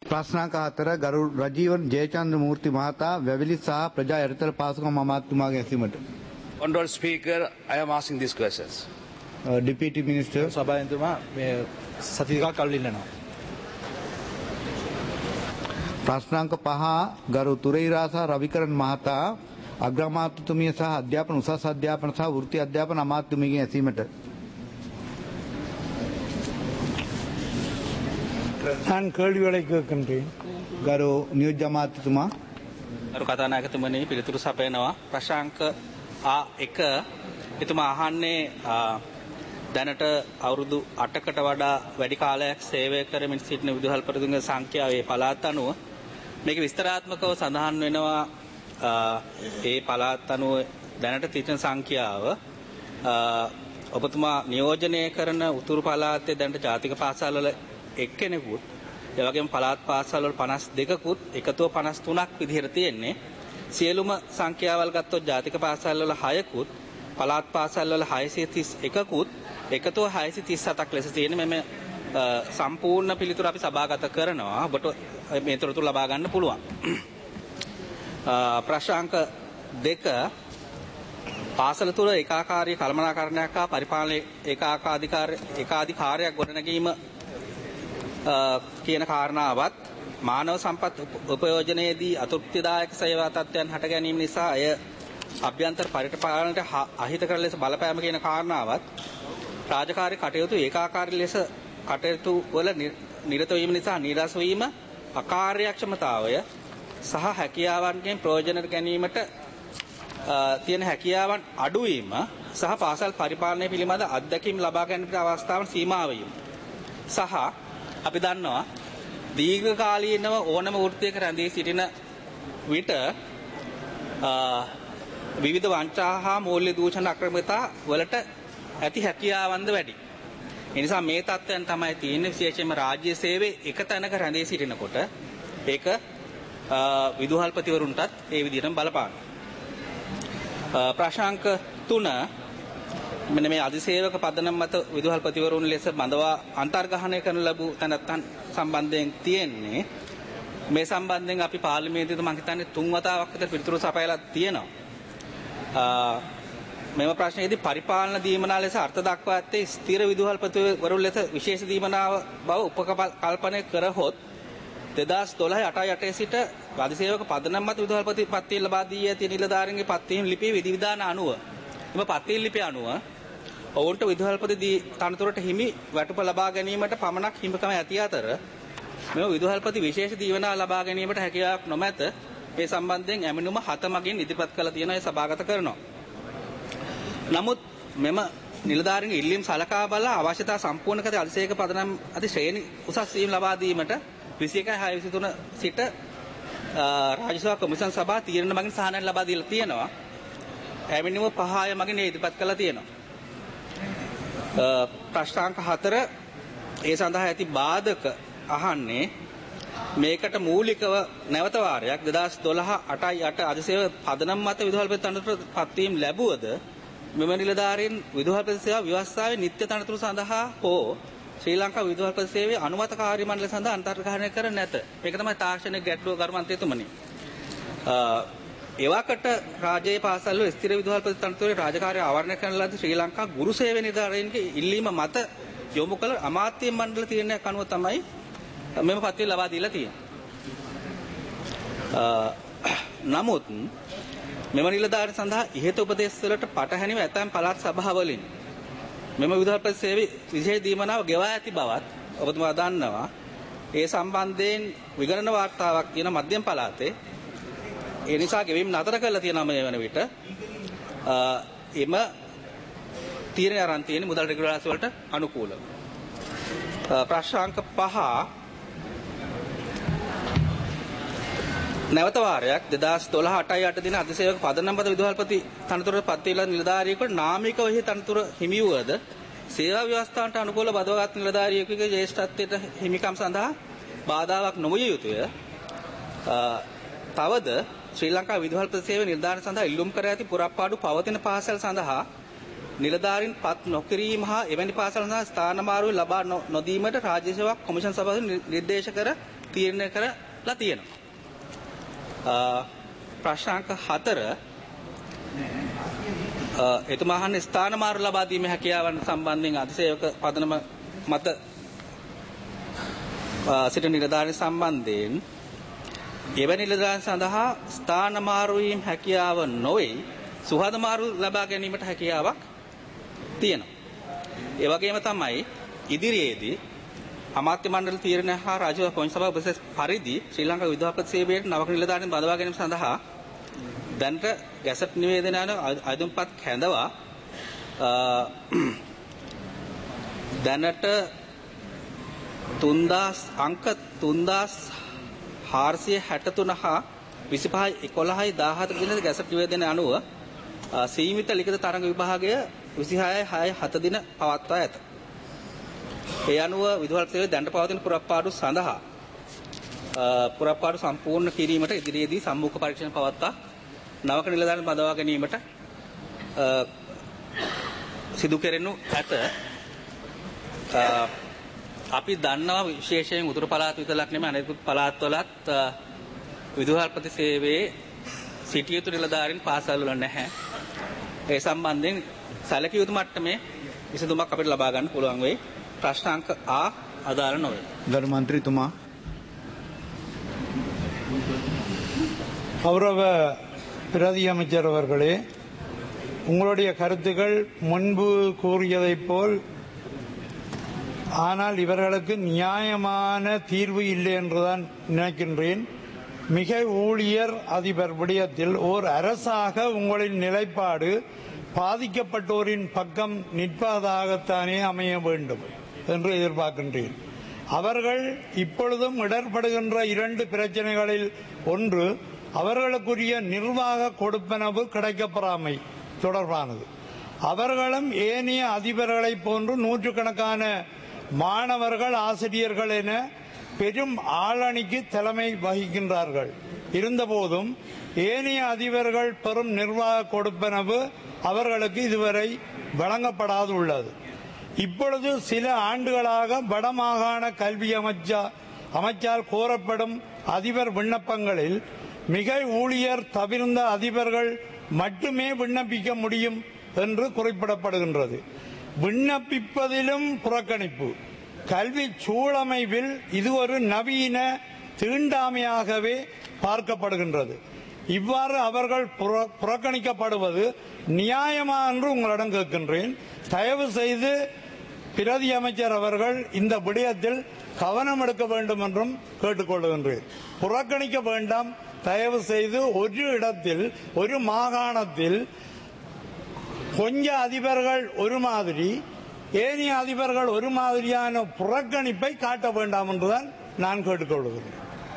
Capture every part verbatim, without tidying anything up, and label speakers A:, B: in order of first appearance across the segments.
A: ප්‍රශ්නාංක හතර ගරු රජීවන් ජයචන්ද්‍ර මූර්ති මහතා වැවිලි සහ ප්‍රජා යටිතල පාසුකම් අමාත්‍යතුමාගේ ඇසීමට.
B: Honorable Speaker, I am asking these questions.
A: Uh, Deputy Minister.
C: සභාපතිතුමා මේ සති දෙකක් කල් ඉල්ලනවා.
A: ප්‍රශ්නාංක පහ ගරු තුරේරා සහ රවිකරන් මහතා අග්‍රාමාත්‍යතුමිය සහ අධ්‍යාපන උසස් අධ්‍යාපන සහ වෘත්ති අධ්‍යාපන අමාත්‍යතුමියගේ ඇසීමට.
D: நான் கேள்விகளை கேட்கின்றேன்.
A: ගරු නියෝජ්‍ය අමාත්‍යතුමා.
E: අරු කතානායකතුමනි පිළිතුරු සපයනවා. ප්‍රශාංක ආ එක එතුමා අහන්නේ දැනට අවුරුදු අටකට වඩා වැඩි කාලයක් සේවය කරමින් සිටින විදුහල්පතිතුමාගේ සංඛ්‍යාව ඒ පළාත් අනුව මේක විස්තරාත්මකව සඳහන් වෙනවා. ඒ පළාත් අනුව දැනට සිටින සංඛ්‍යාව ඔබතුමා නියෝජනය කරන උතුරු පළාතේ දැනට ජාතික පාසල් වල එක්කෙනෙකුත් ඒ වගේම පළාත් පාසල් වල පනස් දෙකකුත් එකතුව පනස් තුනක් විදිහට තියෙන්නේ. සියලුම සංඛ්‍යාවල් ගත්තොත් ජාතික පාසල් වල හයකුත් පළාත් පාසල් වල හයසිය තිස් එකකුත් එකතුව හයසිය තිස් හතක් ලෙස තියෙන මෙම සම්පූර්ණ පිළිතුර අපි සභාගත කරනවා. ඔබට මේ තොරතුරු ලබා ගන්න පුළුවන්. ප්‍රශ්නාංක දෙක පාසල තුළ ඒකාකාරී කළමනාකරණයක් හා පරිපාලන ඒකාකාධිකාර ඒකාධිකාරයක් ගොඩනැගීම කියන කාරණාවත් මානව සම්පත් උපයෝජනයේදී අතෘප්තිදායක සේවා තත්ත්වයන් හට ගැනීම නිසා අය අභ්‍යන්තර පරිපාලනයට අහිතකර ලෙස බලපෑම කියන කාරණාවත් රාජකාරී කටයුතු ඒකාකාරී ලෙස කටයුතු වල නිරත වීම නිසා නිරස වීම අකාර්යක්ෂමතාවය සහ හැකියාවන්ගෙන් ප්‍රයෝජන ගැනීමට තියෙන හැකියාවන් අඩුවීම සහ පාසල් පරිපාලනය පිළිබඳ අත්දැකීම් ලබා ගැනීමට අවස්ථාවන් සීමා වීම සහ අපි දන්නවා දීර්ඝකාලීනව ඕනම වෘත්තියක රැඳී සිටින විට විවිධ වංචා හා මූල්‍ය දූෂණ අක්‍රමිකතා වලට ඇති හැකියාවන්ද වැඩි. ඒ නිසා මේ තත්ත්වයන් තමයි තියෙන්නේ විශේෂයෙන්ම රාජ්‍ය සේවයේ එක තැනක රැඳී සිටිනකොට ඒක විදුහල්පතිවරුන්ටත් ඒ විදිහටම බලපාන. ප්‍රශ්නාංක තුන මෙන්න මේ අධිසේවක පදනම මත විදුහල්පතිවරුන් ලෙස බඳවා අන්තර්ග්‍රහණය කරන ලැබූ තැනැත්තන් සම්බන්ධයෙන් තියෙන්නේ මේ සම්බන්ධයෙන් අපි පාර්ලිමේන්තුවේ මම හිතන්නේ තුන් වතාවක් විතර පිළිතුරු සපයලා තියෙනවා. මෙම ප්‍රශ්නයේදී පරිපාලන දීමනා ලෙස අර්ථ දක්වා ඇත්තේ ස්ථිර විදුහල්පතිවරුන් ලෙස විශේෂ දීමනාව බව උපකල්පනය කරහොත් දෙදහස් දොළහ අටයි අටේ සිට අධිසේවක පදනම මත විදුහල්පති පත්තිය ලබා දී ඇති නිලධාරීන්ගේ පත්වීම් ලිපියේ විධිවිධාන අනුව එම පත්වීම් ලිපිය අනුව ඔවුන්ට විදුහල්පති තනතුරට හිමි වැටුප ලබා ගැනීමට පමණක් හිමිකම ඇති අතර මෙම විදුහල්පති විශේෂ දීවනා ලබා ගැනීමට හැකියාවක් නොමැත. මේ සම්බන්ධයෙන් ඇමණුම හත මගින් ඉදිරිපත් කළ තියෙන අය සභාගත කරනවා. නමුත් මෙම නිලධාරීන්ගේ ඉල්ලීම් සලකා බලා අවශ්‍යතා සම්පූර්ණ කර අධිසේවක පදනම් අධි ශ්‍රේණි උසස් වීම ලබා දීමට විසි එකයි හය විසි තුන සිට රාජ්‍ය සේවා කොමිසම් සභා තීරණ මගින් සහනයක් ලබා දීලා තියෙනවා. ඇමණුම පහ අය මගින් ඉදිරිපත් කළා තියෙනවා. ප්‍රශ්නාංක හතර ඒ සඳහා ඇති බාධක අහන්නේ මේකට මූලිකව නැවත වාරයක් දෙදහස් දොළහ අටයි අට අධිසේවක පදනම් මත විදුහල්පති තනතුර පත්වීම් ලැබුවද මෙම නිලධාරීන් විදුහල්පති සේවා ව්‍යවස්ථාවේ නිත්‍ය තනතුරු සඳහා හෝ ශ්‍රී ලංකා විදුහල්පති සේවයේ අනුමත කාර්ය මණ්ඩල සඳහා අන්තර්ග්‍රහණය කර නැත. මේක තමයි තාක්ෂණික ගැටලුව ගරුමන්ත්‍රීතුමනි. එවකට රාජ්‍යයේ පාසල් වල ස්ථිර විදුහල්පති තනතුරේ රාජකාරිය ආවරණය කරන ලද ශ්‍රී ලංකා ගුරු සේවය නිලධාරීන්ගේ ඉල්ලීම මත යොමු කළ අමාත්‍ය මණ්ඩල තීරණයක් අනුව තමයි මෙම පත්වීම ලබා දීලා තියෙන්නේ. නමුත් මෙම නිලධාරීන් සඳහා ඉහත උපදේශ වලට පටහැනිව ඇතැම් පළාත් සභාවලින් මෙම විදුහල්පති සේවයේ විශේෂ දීමනාව ගෙවා ඇති බවත් ඔබතුමා දන්නවා. ඒ සම්බන්ධයෙන් විගණන වාර්තාවක් තියෙන මධ්‍යම පළාතේ ඒ නිසා ගෙවීම් නතර කරලා තියෙනවා මේ වෙන විට. එම තීරණය අරන් තියෙන මුදල් රෙගුලාසි වලට අනුකූලව. ප්‍රශ්නාංක පහ නැවත වාරයක් දෙදහස් දොළහ අටයි අට දින අධිසේවක පදනම් මත විදුහල්පති තනතුරට පත් වීලා නිලධාරියෙකුට නාමිකව එහි තනතුර හිමි වූද සේවා ව්‍යවස්ථාවට අනුකූල බදවාගත් නිලධාරියෙකුගේ ජ්‍යෙෂ්ඨත්වයට හිමිකම් සඳහා බාධාවක් නොවිය යුතුය. තවද ශ්‍රී ලංකා විදුහල්පති සේවය නිලධාරීන් සඳහා ඉල්ලුම් කර ඇති පුරප්පාඩු පවතින පාසල් සඳහා නිලධාරීන් පත් නොකිරීම හා එවැනි පාසල් සඳහා ස්ථාන මාරුව ලබා නොදීමට රාජ්‍ය සේවා කොමිෂන් සභාව නිර්දේශ කර තීරණය කරලා තියෙනවා. ප්‍රශ්නාංක හතර එතුමා අහන්නේ ස්ථාන මාරු ලබා දීමේ හැකියාවන් සම්බන්ධයෙන් අධිසේවක පදනම මත සිට නිලධාරීන් සම්බන්ධයෙන් එවැනි නිලධාරීන් සඳහා ස්ථාන මාරු වීම හැකියාව නොවේ සුහද මාරු ලබා ගැනීමට හැකියාවක් තියෙනවා. ඒ වගේම තමයි ඉදිරියේදී අමාත්‍ය මණ්ඩල තීරණ හා රාජ්‍ය කොංශ සභාව උපදෙස් පරිදි ශ්‍රී ලංකා විදුහල්පති සේවයට නවක නිලධාරීන් බඳවා ගැනීම සඳහා දැනට ගැසට් නිවේදනය අයදුම්පත් කැඳවා දැනට තුන්දාස් අංක තුන්දාස් හාරසිය හැටතුන හා විසිපහයි එකොළහයි දාහතර දින ගැසට් නිවේදනය අනුව සීමිත ලිඛිත තරඟ විභාගය විසිහයයි හයයි හත දින පවත්වා ඇත. ඒ අනුව විදුහල්පති සේවයේ දැනට පවතින පුරප්පාඩු සඳහා පුරප්පාඩු සම්පූර්ණ කිරීමට ඉදිරියේදී සම්මුඛ පරීක්ෂණ පවත්වා නවක නිලධාරීන් බඳවා ගැනීමට සිදු කෙරෙනු ඇත. අපි දන්නවා විශේෂයෙන් උතුරු පළාත් විතරක් නෙමෙයි අනෙකුත් පළාත්වලත් විදුහල්පති සේවයේ සිටිය යුතු නිලධාරීන් පාසල් වල නැහැ. ඒ සම්බන්ධයෙන් සැලකිය යුතු මට්ටමේ විසඳුමක් අපිට ලබා ගන්න පුළුවන් වෙයි. ප්‍රශ්නාංක ආ අදාළ නොවේ.
A: ගරු මන්ත්‍රීතුමා.
D: கௌரவ பிரதி அமைச்சர் அவர்களே, உங்களுடைய கருத்துக்கள் முன்பு கூறியதைப் போல், ஆனால் இவர்களுக்கு நியாயமான தீர்வு இல்லை என்றுதான் நினைக்கின்றேன். மிக ஊழியர் அதிபர் விடயத்தில் ஓர் அரசாக உங்களின் நிலைப்பாடு பாதிக்கப்பட்டோரின் பக்கம் நிற்பதாகத்தானே அமைய வேண்டும் என்று எதிர்பார்க்கின்றேன். அவர்கள் இப்பொழுதும் இடர்படுகின்ற இரண்டு பிரச்சனைகளில் ஒன்று அவர்களுக்குரிய நிர்வாக கொடுப்பனவு கிடைக்கப்பெறாமை தொடர்பானது. அவர்களும் ஏனைய அதிபர்களை போன்று நூற்றுக்கணக்கான மாணவர்கள் ஆசிரியர்கள் என பெரும் ஆளணிக்கு தலைமை வகிக்கின்றார்கள். இருந்தபோதும் ஏனைய அதிபர்கள் பெறும் நிர்வாக கொடுப்பனவு அவர்களுக்கு இதுவரை வழங்கப்படாது உள்ளது. இப்பொழுது சில ஆண்டுகளாக வடமாகாண கல்வி அமைச்சா அமைச்சால் கோரப்படும் அதிபர் விண்ணப்பங்களில் மிக ஊழியர் தவிர்ந்த அதிபர்கள் மட்டுமே விண்ணப்பிக்க முடியும் என்று குறிப்பிடப்படுகின்றது. விண்ணப்பிப்பதிலும் புறக்கணிப்பு. கல்வி சூழமைவில் இது ஒரு நவீன தீண்டாமையாகவே பார்க்கப்படுகின்றது. இவ்வாறு அவர்கள் புறக்கணிக்கப்படுவது நியாயமா என்று உங்களிடம் கேட்கின்றேன். தயவு செய்து பிரதி அமைச்சர் அவர்கள் இந்த விடயத்தில் கவனம் எடுக்க வேண்டும் என்றும் கேட்டுக்கொள்கின்றேன். புறக்கணிக்க வேண்டாம். தயவு செய்து ஒரு இடத்தில் ஒரு மாகாணத்தில் கொஞ்ச அதிபர்கள் ஒரு மாதிரி, ஏனைய அதிபர்கள் ஒரு மாதிரியான புறக்கணிப்பை காட்ட வேண்டாம் என்றுதான் நான் கேட்டுக்கொள்கிறேன்.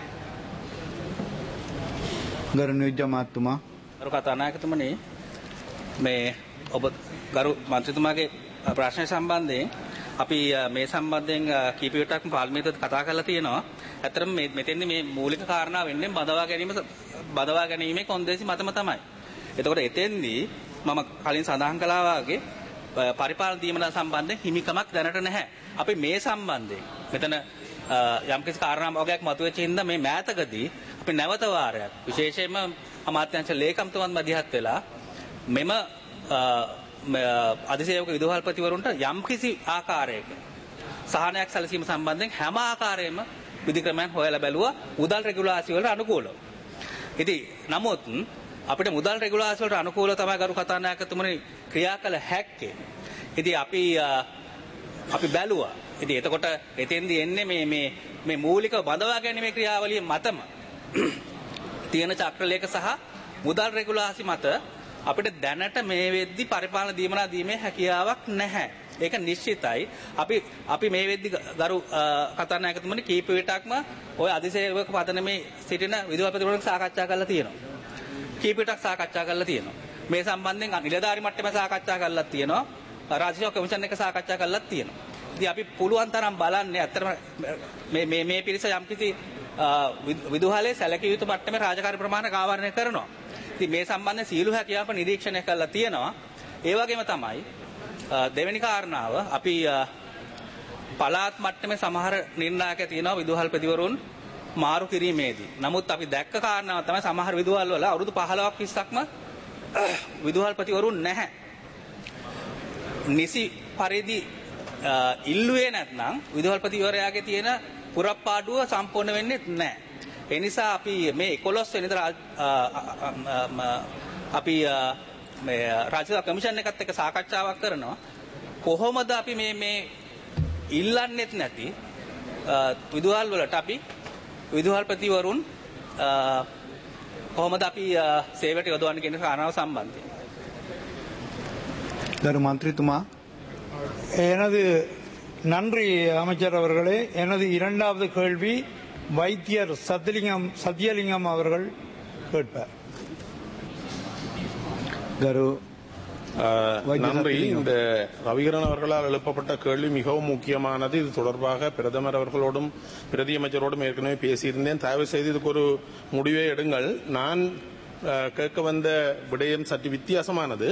E: ගරු කතානායකතුමනි, මේ ඔබ ගරු මන්ත්‍රීතුමාගේ ප්‍රශ්නය සම්බන්ධයෙන් අපි මේ සම්බන්ධයෙන් කීප විටක් පාර්ලිමේන්තුවට කතා කරලා තියෙනවා. ඇත්තටම මේ මෙතෙන්දී මේ මූලික කාරණා වෙන්නේ බදවා ගැනීම බදවා ගැනීමේ කොන්දේසි මතම තමයි. එතකොට එතෙන්දී මම කලින් සඳහන් කළා වාගේ පරිපාලන දීමනා සම්බන්ධයෙන් හිමිකමක් දැනට නැහැ. අපි මේ සම්බන්ධයෙන් මෙතන යම්කිසි කාරණා වගේක් මතුවෙච්ච හින්දා මේ මෑතකදී අපි නැවත වාරයක් විශේෂයෙන්ම අමාත්‍යාංශ ලේකම්තුමන් මැදිහත් වෙලා මෙම අධිසේවක විදුහල්පතිවරුන්ට යම්කිසි ආකාරයක සහනයක් සැලසීම සම්බන්ධයෙන් හැම ආකාරයෙන්ම විධික්‍රමයන් හොයලා බැලුවා මුදල් රෙගුලාසි වලට අනුකූලව. ඉතින් නමුත් අපිට මුදල් රෙගුලාසි වලට අනුකූලව තමයි ගරු කතානායකතුමනි ක්‍රියා කළ හැක්කේ. ඉතින් අපි අපි බැලුවා. ඉතින් එතකොට එතෙන්දී එන්නේ මේ මේ මේ මූලික බඳවා ගැනීමේ ක්‍රියාවලිය මතම තියෙන චක්‍රලේඛ සහ මුදල් රෙගුලාසි මත අපිට දැනට මේ වෙද්දි පරිපාලන දීමනා දීමේ හැකියාවක් නැහැ. ඒක නිශ්චිතයි. අපි අපි මේ වෙද්දි ගරු කතානායකතුමනි කීප විටක්ම ওই අධිසේවක පදනමේ සිටින විදුහල්පතිවරුන්ට සාකච්ඡා කරලා තියෙනවා. කීප විටක් සාකච්ඡා කරලා තියෙනවා. මේ සම්බන්ධයෙන් නිලධාරි මට්ටමේ සාකච්ඡා කරලා තියෙනවා. රාජ්‍ය කමිෂන් එක සාකච්ඡා කරලා තියෙනවා. ඉතින් අපි පුළුවන් තරම් බලන්නේ අත්‍තරම මේ මේ මේ පිරිස යම්කිසි විදුහලේ සැලකිය යුතු මට්ටමේ රාජකාරී ප්‍රමාණය කාවරණය කරනවා. ඉතින් මේ සම්බන්ධයෙන් සීළු හැකියාව නිරීක්ෂණය කරලා තියෙනවා. ඒ වගේම තමයි දෙවෙනි කාරණාව අපි පළාත් මට්ටමේ සමහර නිර්ණායක තියෙනවා විදුහල්පතිවරුන් මාරු කිරීමේදී. නමුත් අපි දැක්ක කාරණාව තමයි සමහර විදුහල් වල අවුරුදු පහළොවක් විස්සක්ම විදුහල්පතිවරුන් නැහැ. නිසි පරිදි ඉල්ලුවේ නැත්නම් විදුහල්පතිවරයාගේ තියෙන පුරප්පාඩුව සම්පූර්ණ වෙන්නේ නැහැ. ඒ නිසා අපි මේ එකොළොස් වෙනිදා අපි මේ රාජ්‍ය කමිෂන් එකත් එක්ක සාකච්ඡාවක් කරනවා. කොහොමද අපි මේ මේ ඉල්ලන්නෙත් නැති විදුහල් වලට අපි විදුහල්පතිවරුන් කොහොමද අපි සේවයට යොදවන්නේ කියන කාරණාව සම්බන්ධයෙන්.
A: ගරු මන්ත්‍රීතුமா.
D: எனது நன்றி அமைச்சர் அவர்களே. எனது இரண்டாவது கேள்வி வைத்தியர் சத்தியலிங்கம் சத்தியலிங்கம் அவர்கள் கேட்பார்.
A: கரு
F: நன்றி. இந்த ரவிகரன் அவர்களால் எழுப்பப்பட்ட கேள்வி மிகவும் முக்கியமானது. இது தொடர்பாக பிரதமர் அவர்களோடும் பிரதி அமைச்சரோடும் ஏற்கனவே பேசியிருந்தேன். தயவு செய்து இதுக்கு ஒரு முடிவை எடுங்கள். நான் கேட்க வந்த விடயம் சற்று வித்தியாசமானது.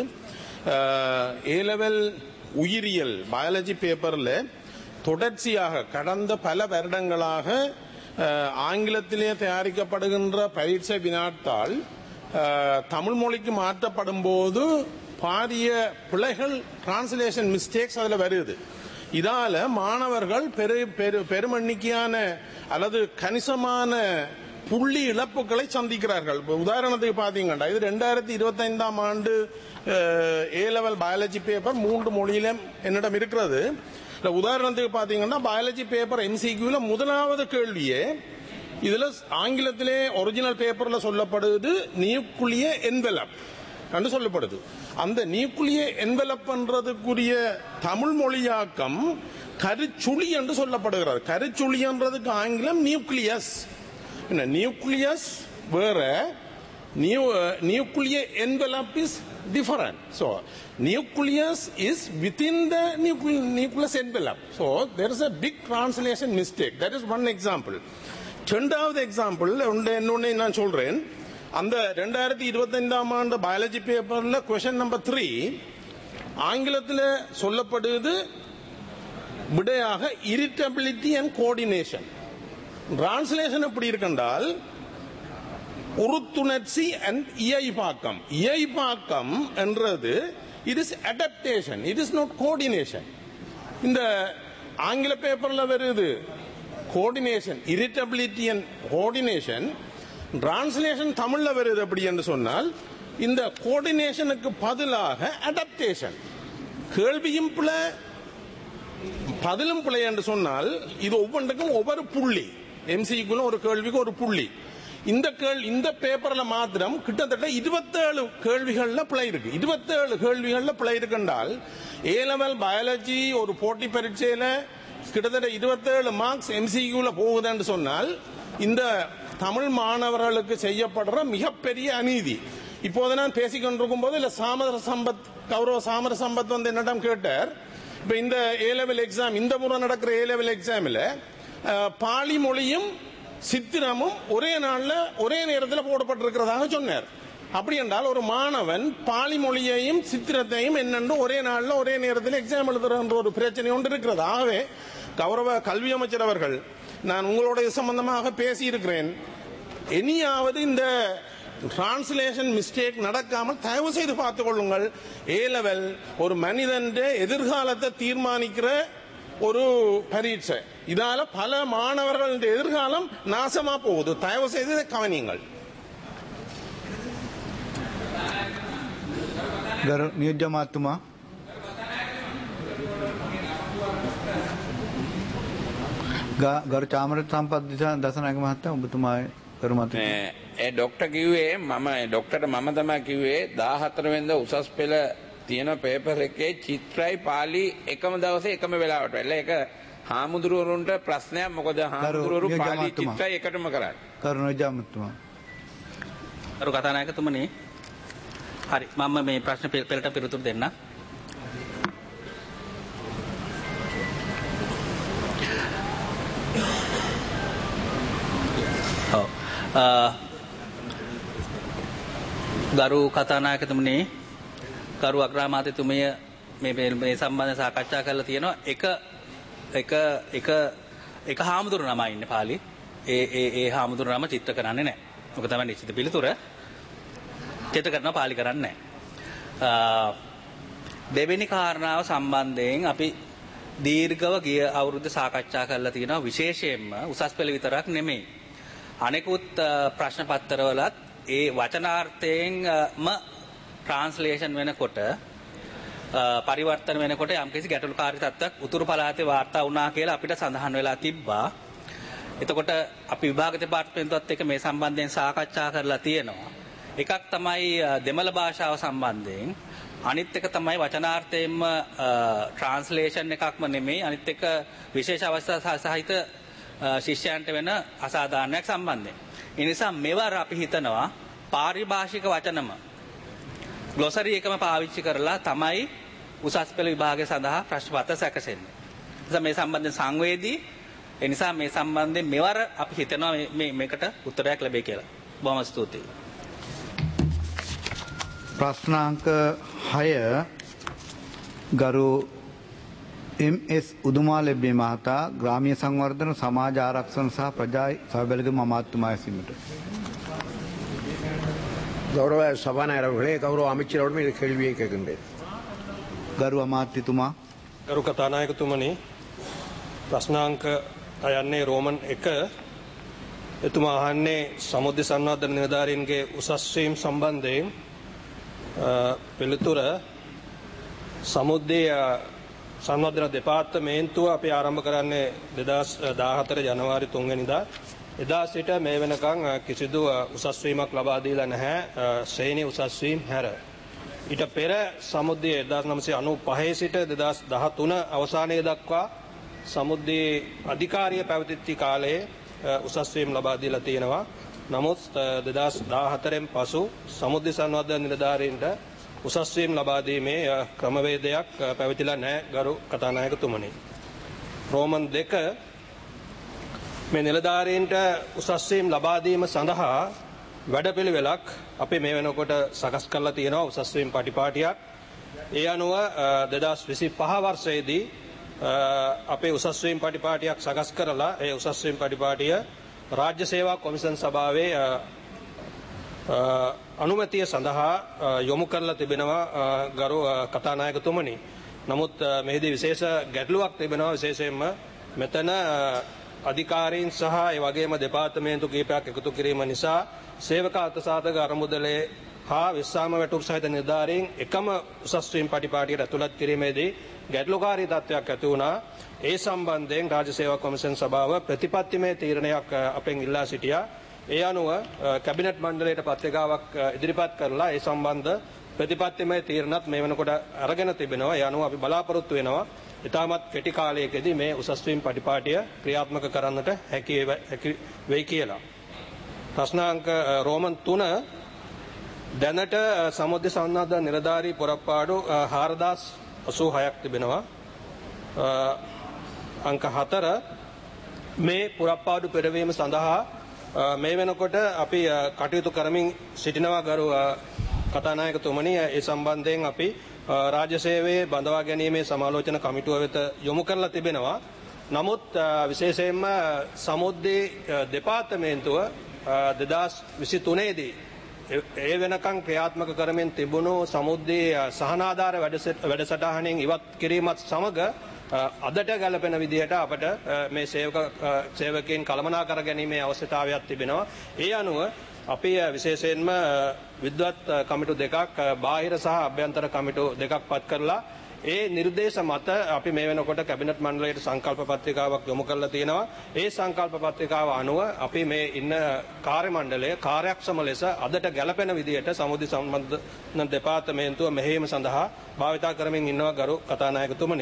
F: ஏ லெவல் உயிரியல் பயாலஜி பேப்பர்ல தொடர்ச்சியாக கடந்த பல வருடங்களாக ஆங்கிலத்திலே தயாரிக்கப்படுகின்ற பரீட்சை வினாத்தாள் தமிழ் மொழிக்கு மாற்றப்படும் போது பாரிய பிழைகள் டிரான்ஸ்லேஷன் மிஸ்டேக்ஸ் அதில் வருது. இதால மாணவர்கள் பெரு பெரு பெருமெண்ணிக்கையான அல்லது கணிசமான புள்ளி இழப்புகளை சந்திக்கிறார்கள். உதாரணத்துக்கு பாத்தீங்கன்னா இது ரெண்டாயிரத்தி இருபத்தி ஐந்தாம் ஆண்டு ஏ லெவல் பயாலஜி பேப்பர் மூன்று மொழியிலும் என்னிடம் இருக்கிறது. உதாரணத்துக்கு பாத்தீங்கன்னா பயாலஜி பேப்பர் எம்சிக்யூல முதலாவது கேள்வியே இதுல ஆங்கிலத்திலே ஒரிஜினல் பேப்பர்ல சொல்லப்படுது நியூக்ளிய என்வெலப் என்று சொல்லப்படுது. அந்த நியூக்ளிய என்வெலப் என்றதுக்குரிய தமிழ் மொழியாக்கம் கருச்சுளி என்று சொல்லப்படுகிறது. கருச்சுளி என்றதுக்கு ஆங்கிலம் நியூக்ளியஸ். நியூக்ளியஸ் வேற, nuclear envelope is different. So nucleus is within the nucleus envelope. So there is a big translation mistake. That is one example. இரண்டாவது எக்ஸாம்பிள் என்னொன்னு நான் சொல்றேன். அந்த ரெண்டாயிரத்தி இருபத்தி ஐந்தாம் ஆண்டு பயாலஜி பேப்பர்ல கொஸ்டின் நம்பர் த்ரீ ஆங்கிலத்தில் சொல்லப்படுது விடையாக இரிட்டபிலிட்டி அண்ட் கோஆர்டினேஷன். டிரான்ஸ்லேஷன் எப்படி இருக்கின்றால் உறுத்துணர்ச்சி அண்ட் இயைபாக்கம். இயைபாக்கம் என்றது it is adaptation, it is not coordination. இந்த ஆங்கில பேப்பர்ல வருது coordination, irritability and coordination. Translation தமிழ்ல வருது அப்படி என்று சொன்னால் இந்த கோஆர்டினேஷனுக்கு பதிலாக அடாப்டேஷன். கேள்வியும் பிழை பதிலும் பிழை என்று சொன்னால் இது ஒவ்வொன்றுக்கும் ஒவ்வொரு புள்ளி. எம்சிக்குள்ள ஒரு கேள்விக்கு ஒரு புள்ளி. இந்த கேள்வி இந்த பேப்பர்ல மாத்திரம் கிட்டத்தட்ட இருபத்தேழு கேள்விகள்ல பிழை இருக்கு. இருபத்தேழு கேள்விகள்ல பிழை இருக்குன்றால் ஏ லெவல் பயாலஜி ஒரு போட்டி பரீட்சையில கிட்டத்தட்ட இருபத்தேழு மார்க்ஸ் எம்சிக்யூல போகுதுன்னு சொன்னால் இந்த தமிழ் மாணவர்களுக்கு செய்யப்படுற மிகப்பெரிய அநீதி. இப்போது நான் பேசிக்கொண்டிருக்கும் போது இல்ல சாமர சம்பத் கௌரவ சாமர சம்பத் வந்து என்னிடம் கேட்டார். இப்ப இந்த ஏ லெவல் எக்ஸாம் இந்த முறை நடக்கிற ஏ லெவல் எக்ஸாம்ல பாலி மொழியும் சித்திரமும் ஒரே நாள்ல ஒரே நேரத்தில் போடப்பட்டிருக்கிறதாக சொன்னார். அப்படி என்றால் ஒரு மாணவன் பாலி மொழியையும் சித்திரத்தையும் என்னென்று ஒரே நாள்ல ஒரே நேரத்தில் எக்ஸாம் எழுதுற ஒரு பிரச்சனை ஒன்று இருக்கிறது. ஆகவே கௌரவ கல்வி அமைச்சர் அவர்கள், நான் உங்களோட சம்பந்தமாக பேசி இருக்கிறேன். இனியாவது இந்த டிரான்ஸ்லேஷன் மிஸ்டேக் நடக்காமல் தயவு செய்து பார்த்துக் கொள்ளுங்கள். ஏ லெவல் ஒரு மனிதன் எதிர்காலத்தை தீர்மானிக்கிற ஒரு பரீட்சை. இதால பல மாணவர்கள் எதிர்காலம் நாசமா போகுது. தயவு செய்து கவனியுங்கள்.
A: නියෝජ්‍ය මාත්තුමා. ගරු චාමර සම්පත් දසනායක මහත්තයා ඔබතුමායි කරු මතකයි.
G: ඒ ડોක්ටර් කිව්වේ මම ડોක්ටර්ට මම තමයි කිව්වේ දාහතර වෙනිදා උසස් පෙළ තියෙන පේපර් එකේ චිත්‍රයි පාලි එකම දවසේ එකම වෙලාවට වෙලා ඒක හාමුදුරුවරුන්ට ප්‍රශ්නයක්. මොකද හාමුදුරුවරු පාලි චිත්‍රයි එකටම කරන්නේ.
A: කරු නියෝජ්‍ය මාත්තුමා.
E: කරු කතානායකතුමනි, හරි මම මේ ප්‍රශ්න පෙළට පිළිතුරු දෙන්න. ඔව් ගරු කතානායකතුමනි, ගරු අග්‍රාමාත්‍යතුමිය මේ මේ සම්බන්ධ සාකච්ඡා කරලා තියෙනවා. එක එක එක එක හාමුදුරු නමයි ඉන්නේ පාලි. ඒ ඒ ඒ හාමුදුරුවම චිත්ත කරන්නේ නැහැ. මොකද තමයි නිශ්චිත පිළිතුර. චිත්ත කරනවා පාලි කරන්නේ නැහැ. දෙවෙනි කාරණාව සම්බන්ධයෙන් අපි දීර්ඝව ගිය අවුරුද්ද සාකච්ඡා කරලා තියෙනවා විශේෂයෙන්ම උසස් පෙළ විතරක් නෙමෙයි. අනෙකුත් ප්‍රශ්න පත්‍රවලත් ඒ වචනාර්ථයෙන්ම ට්‍රාන්ස්ලේෂන් වෙනකොට පරිවර්තන වෙනකොට යම්කිසි ගැටලුකාරී තත්ත්වයක් උතුරු පළාතේ වාර්තා වුණා කියලා අපිට සඳහන් වෙලා තිබ්බා. එතකොට අපි විභාග දෙපාර්තමේන්තුවත් එක්ක මේ සම්බන්ධයෙන් සාකච්ඡා කරලා තියෙනවා. එකක් තමයි දෙමළ භාෂාව සම්බන්ධයෙන්, අනිත් එක තමයි වචනාර්ථයෙන්ම ට්‍රාන්ස්ලේෂන් එකක්ම නෙමෙයි, අනිත් එක විශේෂ අවස්ථා සහිත ශිෂ්‍යයන්ට වෙන අසාධාරණයක් සම්බන්ධයෙන්. ඒ නිසා මෙවර අපි හිතනවා පාරිභාෂික වචනම ග්ලොසරි එකම පාවිච්චි කරලා තමයි උසස් පෙළ විභාගය සඳහා ප්‍රශ්න පත්‍ර සැකසෙන්නේ. නිසා මේ සම්බන්ධයෙන් සංවේදී, ඒ නිසා මේ සම්බන්ධයෙන් මෙවර අපි හිතනවා මේ මේකට උත්තරයක් ලැබෙයි කියලා. බොහොම ස්තුතියි.
A: ප්‍රශ්නාංක හය ගරු එම් එස් උදුමාලෙබ්බේ මහතා ග්‍රාමීය සංවර්ධන සමාජ ආරක්ෂණ සහ ප්‍රජා සහබැලුම් අමාත්‍යතුමා ඇසීමට.
H: கௌரவ சபாநாயகர்களே, கௌரவ அமைச்சரோடும் இந்த கேள்வியை கேட்கின்றேன்.
A: ගරු අමාත්‍යතුමා.
I: ගරු කතානායකතුමනි, ප්‍රශ්නාංක අයන්නේ රෝමන් එක. එතුමා අහන්නේ සමුද්‍ර සංවර්ධන නිලධාරීන්ගේ උසස් වීම සම්බන්ධයෙන්. පිළිතුර සමුද්‍රය සංවර්ධන දෙපාර්තමේන්තුව අපි ආරම්භ කරන්නේ දෙදහස් දාහතර ජනවාරි තුන්වෙනිදා. එදා සිට මේ වෙනකන් කිසිදු උසස් වීමක් ලබා දීලා නැහැ, ශ්‍රේණි උසස් වීම හැර. ඊට පෙර සමුද්‍රය එක්දහස් නවසිය අනූපහේ සිට දෙදහස් දහතුන අවසානයේ දක්වා සමුද්‍රයේ අධිකාරිය පැවතිච්ච කාලයේ උසස් වීම ලබා දීලා තියෙනවා. නමුත් දෙදහස් දාහතරෙන් පසු සමුද්‍ර සංවර්ධන නිලධාරීන්ට උසස් වීම ලබා දීමේ ක්‍රමවේදයක් පැවතිලා නැහැ ගරු කතානායකතුමනි. රෝමන් දෙක මේ නිලධාරීන්ට උසස් වීම ලබා දීම සඳහා වැඩපිළිවෙලක් අපි මේ වෙනකොට සකස් කරලා තියෙනවා, උසස් වීම පටිපාටියක්. ඒ අනුව දෙදහස් විසිපහ වර්ෂයේදී අපේ උසස් වීම පටිපාටියක් සකස් කරලා ඒ උසස් වීම පටිපාටිය රාජ්‍ය සේවා කොමිෂන් සභාවේ අනුමැතිය සඳහා යොමු කරලා තිබෙනවා ගරු කතානායකතුමනි. නමුත් මෙහිදී විශේෂ ගැටලුවක් තිබෙනවා. විශේෂයෙන්ම මෙතන අධිකාරීන් සහ ඒ වගේම දෙපාර්තමේන්තු කීපයක් එකතු කිරීම නිසා සේවක අර්ථසාධක අරමුදලේ හා විශ්‍රාම වැටුප් සහිත නිලධාරීන් එකම උසස් වීම පටිපාටියට ඇතුළත් කිරීමේදී ගැටලුකාරී තත්ත්වයක් ඇති වුණා. ඒ සම්බන්ධයෙන් රාජ්‍ය සේවා කොමිෂන් සභාව ප්‍රතිපත්තිමය තීරණයක් අපෙන් ඉල්ලා සිටියා. ඒ අනුව කැබිනට් මණ්ඩලයට පත්‍රිකාවක් ඉදිරිපත් කරලා ඒ සම්බන්ධ ප්‍රතිපත්තිමය තීරණත් මේ වෙනකොට අරගෙන තිබෙනවා. ඒ අනුව අපි බලාපොරොත්තු වෙනවා ඉතාමත් කෙටි කාලයකදී මේ උසස් වීම පටිපාටිය ක්‍රියාත්මක කරන්නට හැකි වෙයි කියලා. ප්‍රශ්නාංක රෝමන් තුන දැනට සමුද්‍ර සංවර්ධන නිලධාරී පුරප්පාඩු හාරදාස් අසූ හයක් තිබෙනවා. අංක හතර මේ පුරප්පාඩු පෙරවීම සඳහා මේ වෙනකොට අපි කටයුතු කරමින් සිටිනවා ගරු කතානායකතුමනි. ඒ සම්බන්ධයෙන් අපි රාජ්‍ය සේවයේ බඳවා ගැනීමේ සමාලෝචන කමිටුව වෙත යොමු කරලා තිබෙනවා. නමුත් විශේෂයෙන්ම සමුද්‍රයේ දෙපාර්තමේන්තුව දෙදහස් විසිතුනේ දී ඒ වෙනකන් ක්‍රියාත්මක කරමින් තිබුණු සමුද්‍රයේ සහනාධාර වැඩසටහනෙන් ඉවත් කිරීමත් සමග අදට ගැලපෙන විදිහට අපට මේ සේවක සේවකයන් කළමනාකර ගැනීමේ අවශ්‍යතාවයක් තිබෙනවා. ඒ අනුව අපි විශේෂයෙන්ම විද්වත් කමිටු දෙකක්, බාහිර සහ අභ්‍යන්තර කමිටු දෙකක් පත් කරලා ඒ නිර්දේශ මත අපි මේ වෙනකොට කැබිනට් මණ්ඩලයට සංකල්ප පත්‍රිකාවක් යොමු කරලා තියෙනවා. ඒ සංකල්ප පත්‍රිකාව අනුව අපි මේ ඉන්න කාර්ය මණ්ඩලය කාර්යක්ෂම ලෙස අදට ගැලපෙන විදිහට සමුද්‍ර සංවර්ධන දෙපාර්තමේන්තුව මෙහෙයීම සඳහා භාවිතා කරමින් ඉන්නවා ගරු කතානායකතුමනි.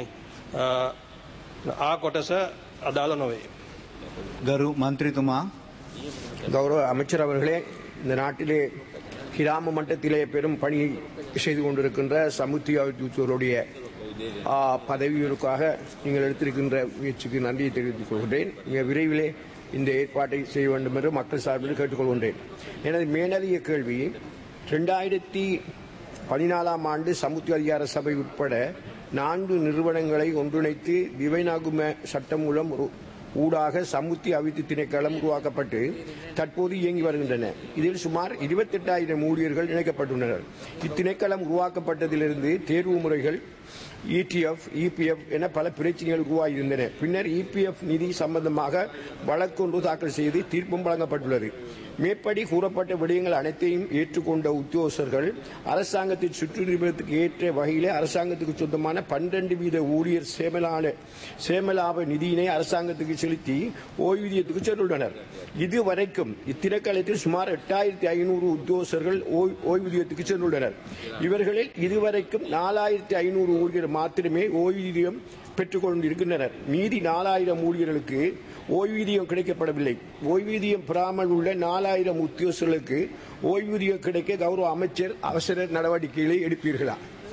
I: ආ කොටස අදාළ නොවේ.
A: ගරු மந்திரிතුමා.
H: கௌரவ அமைச்சர் அவர்களே, இந்த நாட்டிலே கிராம மட்டத்திலே பெரும் பணி செய்து கொண்டிருக்கின்ற சமுத்திய தூத்துவருடைய பதவிகளுக்காக நீங்கள் எடுத்திருக்கின்ற முயற்சிக்கு நன்றியை தெரிவித்துக் கொள்கின்றேன். மிக விரைவிலே இந்த ஏற்பாட்டை செய்ய வேண்டும் என்று மக்கள் சார்பில் கேட்டுக்கொள்கின்றேன். எனது மேலதிக கேள்வி, இரண்டாயிரத்தி பதினாலாம் ஆண்டு சமுத்திய அதிகார சபை உட்பட நான்கு நிறுவனங்களை ஒன்றிணைத்து திவைநாகும சட்டம் மூலம் ஊடாக சமுத்தி அபிவிருத்தி திணைக்களம் உருவாக்கப்பட்டு தற்போது இயங்கி வருகின்றன. இதில் சுமார் இருபத்தெட்டாயிரம் ஊழியர்கள் இணைக்கப்பட்டுள்ளனர். இத்திணைக்களம் உருவாக்கப்பட்டதிலிருந்து தேர்வு முறைகள் இடிஎஃப் இபிஎஃப் என பல பிரச்சனைகள் உருவாகியிருந்தன. பின்னர் இபிஎஃப் நிதி சம்பந்தமாக வழக்கொன்று தாக்கல் செய்து தீர்ப்பும் வழங்கப்பட்டுள்ளது. மேற்படி கூறப்பட்ட விடயங்கள் அனைத்தையும் ஏற்றுக்கொண்ட உத்தியோகஸ்தர்கள் அரசாங்கத்தின் சுற்றுலாத்துக்கு ஏற்ற வகையிலே அரசாங்கத்துக்கு சொந்தமான பன்னிரண்டு வீத ஊழியர் சேமலான சேமலாப நிதியினை அரசாங்கத்துக்கு செலுத்தி ஓய்வூதியத்துக்கு சென்றுள்ளனர். இதுவரைக்கும் இத்திணைக்களத்தில் சுமார் எட்டாயிரத்தி ஐநூறு உத்தியோகஸ்தர்கள் ஓய்வூதியத்துக்கு சென்றுள்ளனர். இவர்களில் இதுவரைக்கும் நாலாயிரத்தி ஐநூறு ஊழியர் மாத்திரமே ஓய்வூதியம் பெற்றுக் கொண்டிருக்கின்றனர். மீதி நாலாயிரம் ஊழியர்களுக்கு ஓய்வூதியம் கிடைக்கப்படவில்லை. ஓய்வூதியம் பெறாமல் உள்ள நாலாயிரம் உத்தியோகஸ்தர்களுக்கு ஓய்வூதியம் கிடைக்க கௌரவ அமைச்சர் அவசர நடவடிக்கைகளை எடுப்பீர்களா?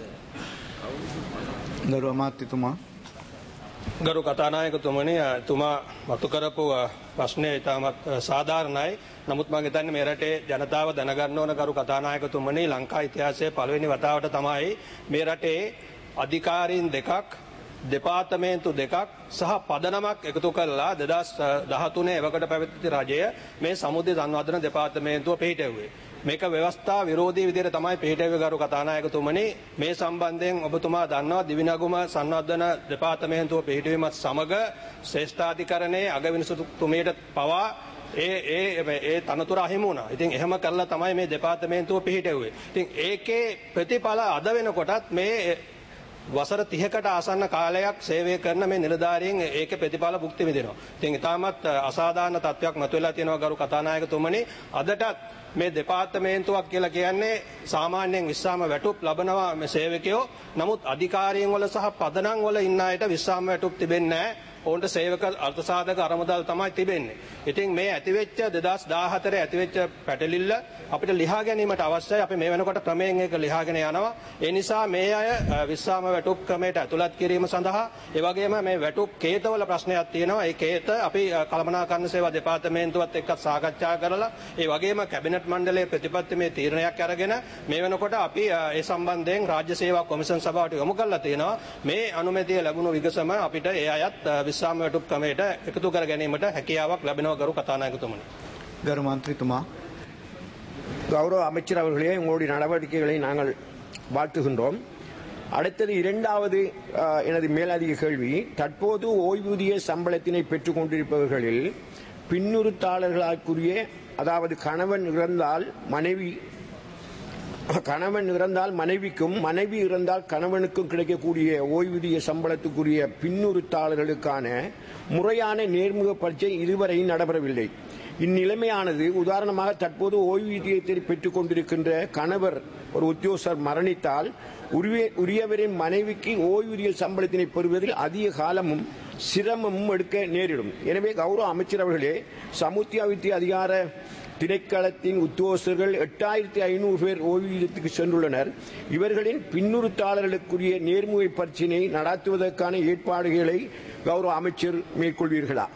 I: ගරු කතානායකතුමනි, තුමා මතු කරපු ප්‍රශ්නය ඉතාමත් සාධාරණයි. නමුත් මම හිතන්නේ මේ රටේ ජනතාව දැනගන්න ඕන ගරු කතානායකතුමනි, ලංකා ඉතිහාසයේ පළවෙනි වතාවට තමයි මේ රටේ අධිකාරීන් දෙකක්, දෙපාර්තමේන්තු දෙකක් සහ පදනමක් එකතු කරලා දෙදහස් දහතුනේ එවකට පැවති රජය මේ සමුද්‍ර සංවර්ධන දෙපාර්තමේන්තුව පිහිටුවේ. මේක ව්‍යවස්ථා විරෝධී විදිහට තමයි පිහිටුවේ ගරු කතානායකතුමනි. මේ සම්බන්ධයෙන් ඔබතුමා දන්නවා දිවිනගුම සංවර්ධන දෙපාර්තමේන්තුව පිහිටුවීමත් සමග ශ්‍රේෂ්ඨාධිකරණයේ අගවිනිසුතුමියට පවා ඒ ඒ ඒ තනතුර අහිමි වුණා. ඉතින් එහෙම කරලා තමයි මේ දෙපාර්තමේන්තුව පිහිටුවේ. ඉතින් ඒකේ ප්‍රතිඵල අද වෙනකොටත් මේ වසර තිහකට ආසන්න කාලයක් සේවය කරන මේ නිලධාරීන් ඒකේ ප්‍රතිඵල භුක්ති විඳිනවා. ඉතින් ඉතාමත් අසාධාරණ තත්ත්වයක් මතුවලා තියෙනවා ගරු කතානායකතුමනි. අදටත් මේ දෙපාර්තමේන්තුවක් කියලා කියන්නේ සාමාන්‍යයෙන් විශ්‍රාම වැටුප් ලබනවා මේ සේවකයෝ. නමුත් අධිකාරීන් වල සහ පදනම් වල ඉන්න අයට විශ්‍රාම වැටුප් තිබෙන්නේ නැහැ. ඔවුන්ට සේවක අර්ථසාධක අරමුදල් තමයි තිබෙන්නේ. ඉතින් මේ ඇතිවෙච්ච දෙදහස් දාහතරේ ඇතිවෙච්ච පැටලිල්ල අපිට ලිහා ගැනීමට අවශ්‍යයි. අපි මේ වෙනකොට ක්‍රමයෙන් ඒක ලිහාගෙන යනවා. ඒ නිසා මේ අය විශ්‍රාම වැටුප් ක්‍රමයට ඇතුළත් කිරීම සඳහා ඒ වගේම මේ වැටුප් කේතවල ප්‍රශ්නයක් තියෙනවා. ඒ කේත අපි කළමනාකරණ සේවා දෙපාර්තමේන්තුවත් එක්ක සාකච්ඡා කරලා ඒ වගේම කැබිනට් මණ්ඩලයේ ප්‍රතිපත්තිමය තීරණයක් අරගෙන මේ වෙනකොට අපි ඒ සම්බන්ධයෙන් රාජ්‍ය සේවා කොමිෂන් සභාවට යොමු කරලා තියෙනවා. මේ අනුමැතිය ලැබුණු විගසම අපිට ඒ අයත් විශ්‍රාම වැටුප් ක්‍රමයට එකතු කර ගැනීමට හැකියාවක් ලැබෙනවා ගරු කතානායකතුමනි.
A: ගරු මන්ත්‍රීතුමා.
H: கௌரவ அமைச்சர் அவர்களே, உங்களுடைய நடவடிக்கைகளை நாங்கள் வாழ்த்துகின்றோம். அடுத்தது இரண்டாவது எனது மேலதிக கேள்வி, தற்போது ஓய்வூதிய சம்பளத்தினை பெற்றுக் கொண்டிருப்பவர்களில் பின்னுறுத்தாளர்களுக்குரிய, அதாவது கணவன் இறந்தால் மனைவி கணவன் இறந்தால் மனைவிக்கும், மனைவி இறந்தால் கணவனுக்கும் கிடைக்கக்கூடிய ஓய்வூதிய சம்பளத்துக்குரிய பின்னுறுத்தாளர்களுக்கான முறையான நேர்முக பரீட்சை இதுவரையும் நடைபெறவில்லை. இந்நிலைமையானது உதாரணமாக தற்போது ஓய்வூதியத்தை பெற்றுக் கொண்டிருக்கின்ற கணவர் ஒரு உத்தியோகஸ்தர் மரணித்தால் உரியவரின் மனைவிக்கு ஓய்வூதிய சம்பளத்தினை பெறுவதில் அதிக காலமும் சிரமமும் எடுக்க நேரிடும். எனவே கௌரவ அமைச்சர் அவர்களே, சமுத்திய அபிவிருத்தி அதிகார திணைக்களத்தின் உத்தியோகஸ்தர்கள் எட்டாயிரத்தி ஐநூறு பேர் ஓய்வூதியத்துக்கு சென்றுள்ளனர். இவர்களின் பின்னுறுத்தாளர்களுக்குரிய நேர்முக பரீட்சையினை நடத்துவதற்கான ஏற்பாடுகளை கௌரவ அமைச்சர் மேற்கொள்வீர்களா?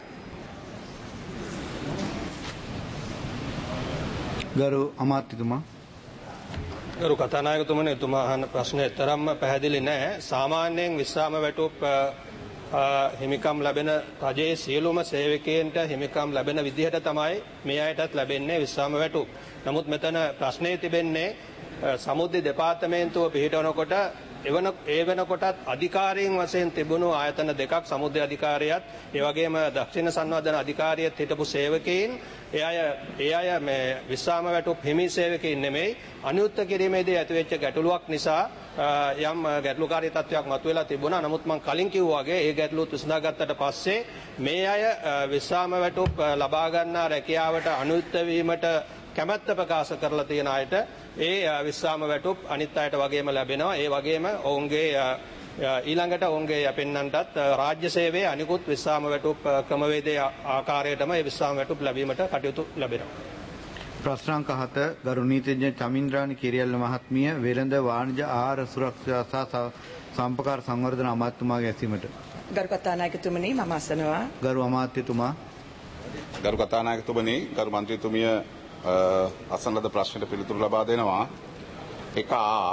A: ගරු අමාත්‍යතුමා.
I: ගරු කතානායකතුමනි, එතුමා අහන ප්‍රශ්නේ තරම්ම පැහැදිලි නැහැ. සාමාන්‍යයෙන් විශ්‍රාම වැටුප් හිමිකම් ලැබෙන රජයේ සියලුම සේවකයන්ට හිමිකම් ලැබෙන විදිහට තමයි මේ අයටත් ලැබෙන්නේ විශ්‍රාම වැටුප්. නමුත් මෙතන ප්‍රශ්නේ තිබෙන්නේ සමුද්‍ර දෙපාර්තමේන්තුව පිහිටවනකොට එවන ඒ වෙනකොටත් අධිකාරීන් වශයෙන් තිබුණු ආයතන දෙකක්, සමුද්‍ර අධිකාරියත් ඒ වගේම දක්ෂිණ සංවර්ධන අධිකාරියත් හිටපු සේවකයන් ඒ අය ඒ අය මේ විශ්‍රාම වැටුප් හිමි සේවකයන් නෙමෙයි. අනුයුක්ත කිරීමේදී ඇතිවෙච්ච ගැටලුවක් නිසා යම් ගැටලුකාරී තත්ත්වයක් මතුවලා තිබුණා. නමුත් මම කලින් කිව්වා වගේ ඒ ගැටලුවත් විසඳාගත්තට පස්සේ මේ අය විශ්‍රාම වැටුප් ලබා ගන්නා රැකියාවට අනුයුක්ත වීමට කැමැත්ත ප්‍රකාශ කරලා තියෙන අයට ඒ විශ්‍රාම වැටුප් අනිත් අයට වගේම ලැබෙනවා. ඒ වගේම ඔවුන්ගේ ඊළඟට ඔවුන්ගේ යපෙන්නන්ටත් රාජ්‍ය සේවයේ අනිකුත් විශ්‍රාම වැටුප් ක්‍රමවේදයේ ආකාරයටම ඒ විශ්‍රාම වැටුප් ලැබීමට කටයුතු ලැබෙනවා.
A: ප්‍රශ්නාංක හත ගරු නීතිඥ චමින්ද්‍රානි කිරියල්ල මහත්මිය වෙළඳ වාණිජ ආහාර සුරක්ෂා සහ සම්පකාර සංවර්ධන අමාත්‍යතුමාගේ ඇසීමට.
J: ගරු කතානායකතුමනි, මම අසනවා.
A: ගරු අමාත්‍යතුමා.
K: ගරු කතානායකතුමනි, ගරු මන්ත්‍රීතුමිය අසන ලද ප්‍රශ්නයට පිළිතුරු ලබා දෙනවා. එක ආ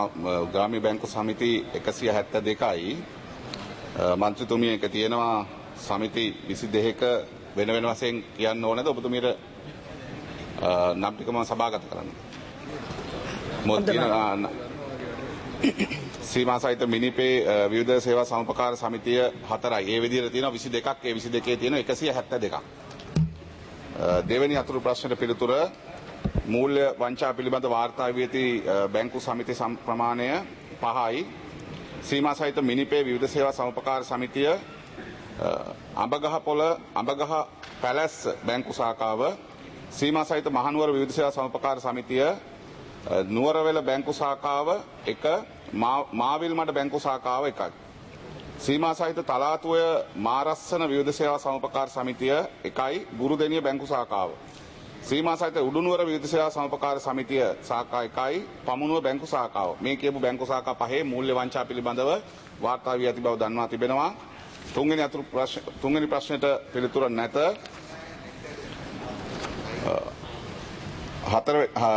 K: ග්‍රාමීය බැංකු සමිති එකසිය හැත්තෑ දෙකයි මන්ත්‍රීතුමිය එක තියෙනවා සමිති විසි දෙකක වෙන වෙන වශයෙන් කියන්න ඕනද ඔබතුමීට නම් ටික මම සභාගත කරන්න. මොකද සීමා සහිත මිනිපේ විවිධ සේවා සමුපකාර සමිතිය හතරයි. ඒ විදිහට තියෙනවා විසි දෙකක්. ඒ විසි දෙකේ තියෙනවා එකසිය හැත්තෑ දෙකක්. දෙවෙනි අතුරු ප්‍රශ්නට පිළිතුර මූල්‍ය වංචා පිළිබඳ වාර්තා වී ඇති බැංකු සමිති ප්‍රමාණය පහයි. සීමා සහිත මිනිපේ විවිධ සේවා සමුපකාර සමිතිය අඹගහ පොළ අඹගහ පැලැස්ස බැංකු ශාඛාව සීමා සහිත මහනුවර විවිධ සේවා සමුපකාර සමිතිය නුවරවැල බැංකු ශාඛාව එක මාවිල් මඩ බැංකු ශාඛාව එකයි. සීමා සහිත තලාතුය මාරස්සන විවිධ සේවා සමුපකාර සමිතිය එකයි ගුරුදෙනිය බැංකු ශාඛාව. සීමා සහිත උඩුනුවර විවිධ සේවා සමුපකාර සමිතිය ශාඛා එකයි පමුණුව බැංකු ශාඛාව. මේ කියපු බැංකු ශාඛා පහේ මූල්‍ය වංචා පිළිබඳව වාර්තා වී ඇති බව දන්වා තිබෙනවා. තුන්වෙනි අතුරු ප්‍රශ්න තුන්වෙනි ප්‍රශ්නෙට පිළිතුර නැත. හතර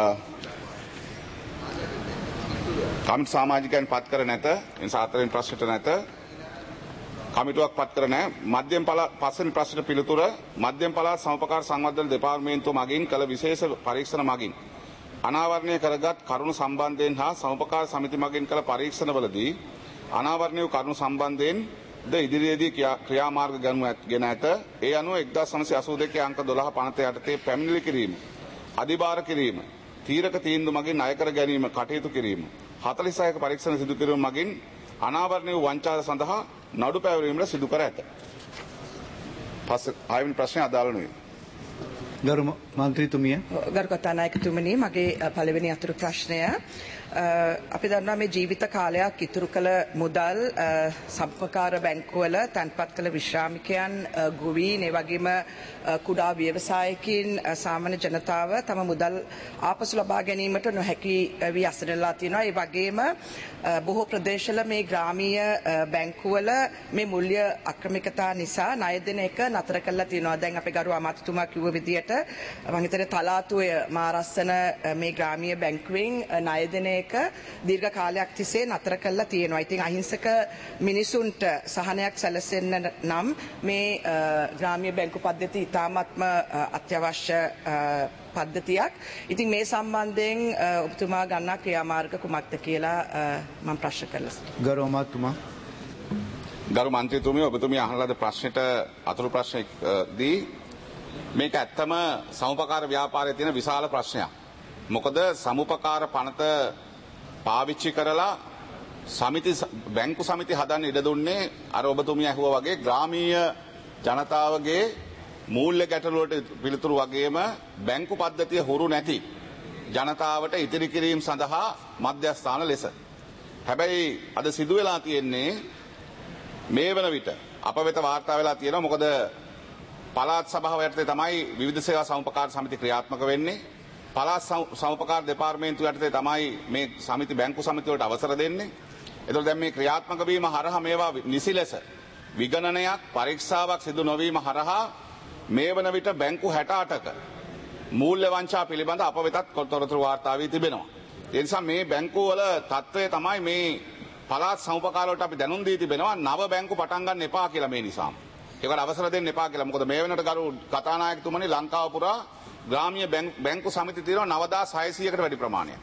K: කමිටු සමාජිකයන් පත් කර නැත. එනිසා හතරවෙනි ප්‍රශ්නට නැත. කමිටුවක් පත් කර නැහැ. මධ්‍යම පළාත් පස්වෙනි ප්‍රශ්නට පිළිතුර මධ්‍යම පළාත් සමපකාර සංවර්ධන දෙපාර්තමේන්තුව මගින් කළ විශේෂ පරීක්ෂණ මගින් අනාවරණය කරගත් කරුණු සම්බන්ධයෙන් හා සමපකාර සමිති මගින් කළ පරීක්ෂණවලදී අනාවරණය වූ කරුණු සම්බන්ධයෙන් ද ඉදිරියේදී ක්‍රියාමාර්ග ගෙන ඇත. ඒ අනුව එක්දාස් නවසිය අසූ දෙකේ අංක දොළහ පනත යටතේ පැමිණිලි කිරීම, අධිභාර කිරීම, තීරක තීන්දුව මගින් ණය කර ගැනීම කටයුතු කිරීම, හතළිස් හයක පරීක්ෂණ සිදු කිරීම මගින් අනාවරණය වූ වංචා සඳහා නඩු පැවරීමට සිදු කර ඇත. පස්සේ ආයතන ප්‍රශ්න අදාළ නෙවෙයි.
A: ගරු මන්ත්‍රීතුමිය.
J: ගරු කතානායකතුමනි, මගේ පළවෙනි අතුරු ප්‍රශ්නය අපි දන්නවා මේ ජීවිත කාලයක් ඉතුරු කළ මුදල් සම්පකාර බැංකුවල තැන්පත් කළ විශ්‍රාමිකයන්, ගොවීන්, ඒ වගේම කුඩා ව්‍යවසායකින්, සාමාන්‍ය ජනතාව තම මුදල් ආපසු ලබා ගැනීමට නොහැකි වී අසරණලා තියෙනවා. ඒ වගේම බොහෝ ප්‍රදේශවල මේ ග්‍රාමීය බැංකුවල මේ මූල්‍ය අක්‍රමිකතා නිසා ණය දෙන එක නතර කරලා තියෙනවා. දැන් අපේ ගරු අමාත්‍යතුමා කිව්ව විදිහට මම හිතන්නේ තලාතුය මාරස්සන මේ ග්‍රාමීය බැංකුවෙන් ණය දෙන එක දීර්ඝ කාලයක් තිස්සේ නතර කරලා තියෙනවා. ඉතින් අහිංසක මිනිසුන්ට සහනයක් සැලසෙන්න නම් මේ ග්‍රාමීය බැංකු පද්ධතිය ඉතාමත්ම අත්‍යවශ්‍ය පද්ධතියක්. ඉතින් මේ සම්බන්ධයෙන් ඔබතුමා ගන්නා ක්‍රියාමාර්ග කුමක්ද කියලා මම ප්‍රශ්න කළා.
A: ගරු අමාත්‍යතුමා.
K: ගරු මන්ත්‍රීතුමිය, ඔබතුමිය අහන ලද ප්‍රශ්නෙට අතුරු ප්‍රශ්නයකදී මේක ඇත්තම සමුපකාර ව්‍යාපාරයේ තියෙන විශාල ප්‍රශ්නයක්. මොකද සමුපකාර පනත පාවිච්චි කරලා සමිති බැංකු සමිති හදන්න ඉඩ දුන්නේ අර ඔබතුමිය ඇහුවා වගේ ග්‍රාමීය ජනතාවගේ මූල්‍ය ගැටලුවට පිළිතුරු වගේම බැංකු පද්ධතිය හුරු නැති ජනතාවට ඉතිරි කිරීම සඳහා මධ්‍යස්ථාන ලෙස. හැබැයි අද සිදු වෙලා තියෙන්නේ මේ වන විට අප වෙත වාර්තා වෙලා තියෙනවා. මොකද පළාත් සභාව යටතේ තමයි විවිධ සේවා සමුපකාර සමිති ක්‍රියාත්මක වෙන්නේ. පළාත් සමුපකාර දෙපාර්තමේන්තුව යටතේ තමයි මේ සමිති බැංකු සමිති වලට අවසර දෙන්නේ. ඒතකොට දැන් මේ ක්‍රියාත්මක වීම හරහා මේවා නිසි ලෙස විගණනයක් පරීක්ෂාවක් සිදු නොවීම හරහා මේ වන විට බැංකු හැට අටක මූල්‍ය වංචා පිළිබඳ අප වෙතත් තොරතුරු වාර්තා වී තිබෙනවා. ඒ නිසා මේ බැංකු වල තත්ත්වය තමයි මේ පළාත් සමුපකාර වලට අපි දැනුම් දී තිබෙනවා නව බැංකු පටන් ගන්න එපා කියලා මේ නිසාම. ඒකට අවසර දෙන්න එපා කියලා. මොකද මේ වෙනකොට ගරු කතානායකතුමනි ලංකාව පුරා ග්‍රාමීය බැංකු සමිති තියෙනවා නවදාස් හයසීයකට වැඩි ප්‍රමාණයක්.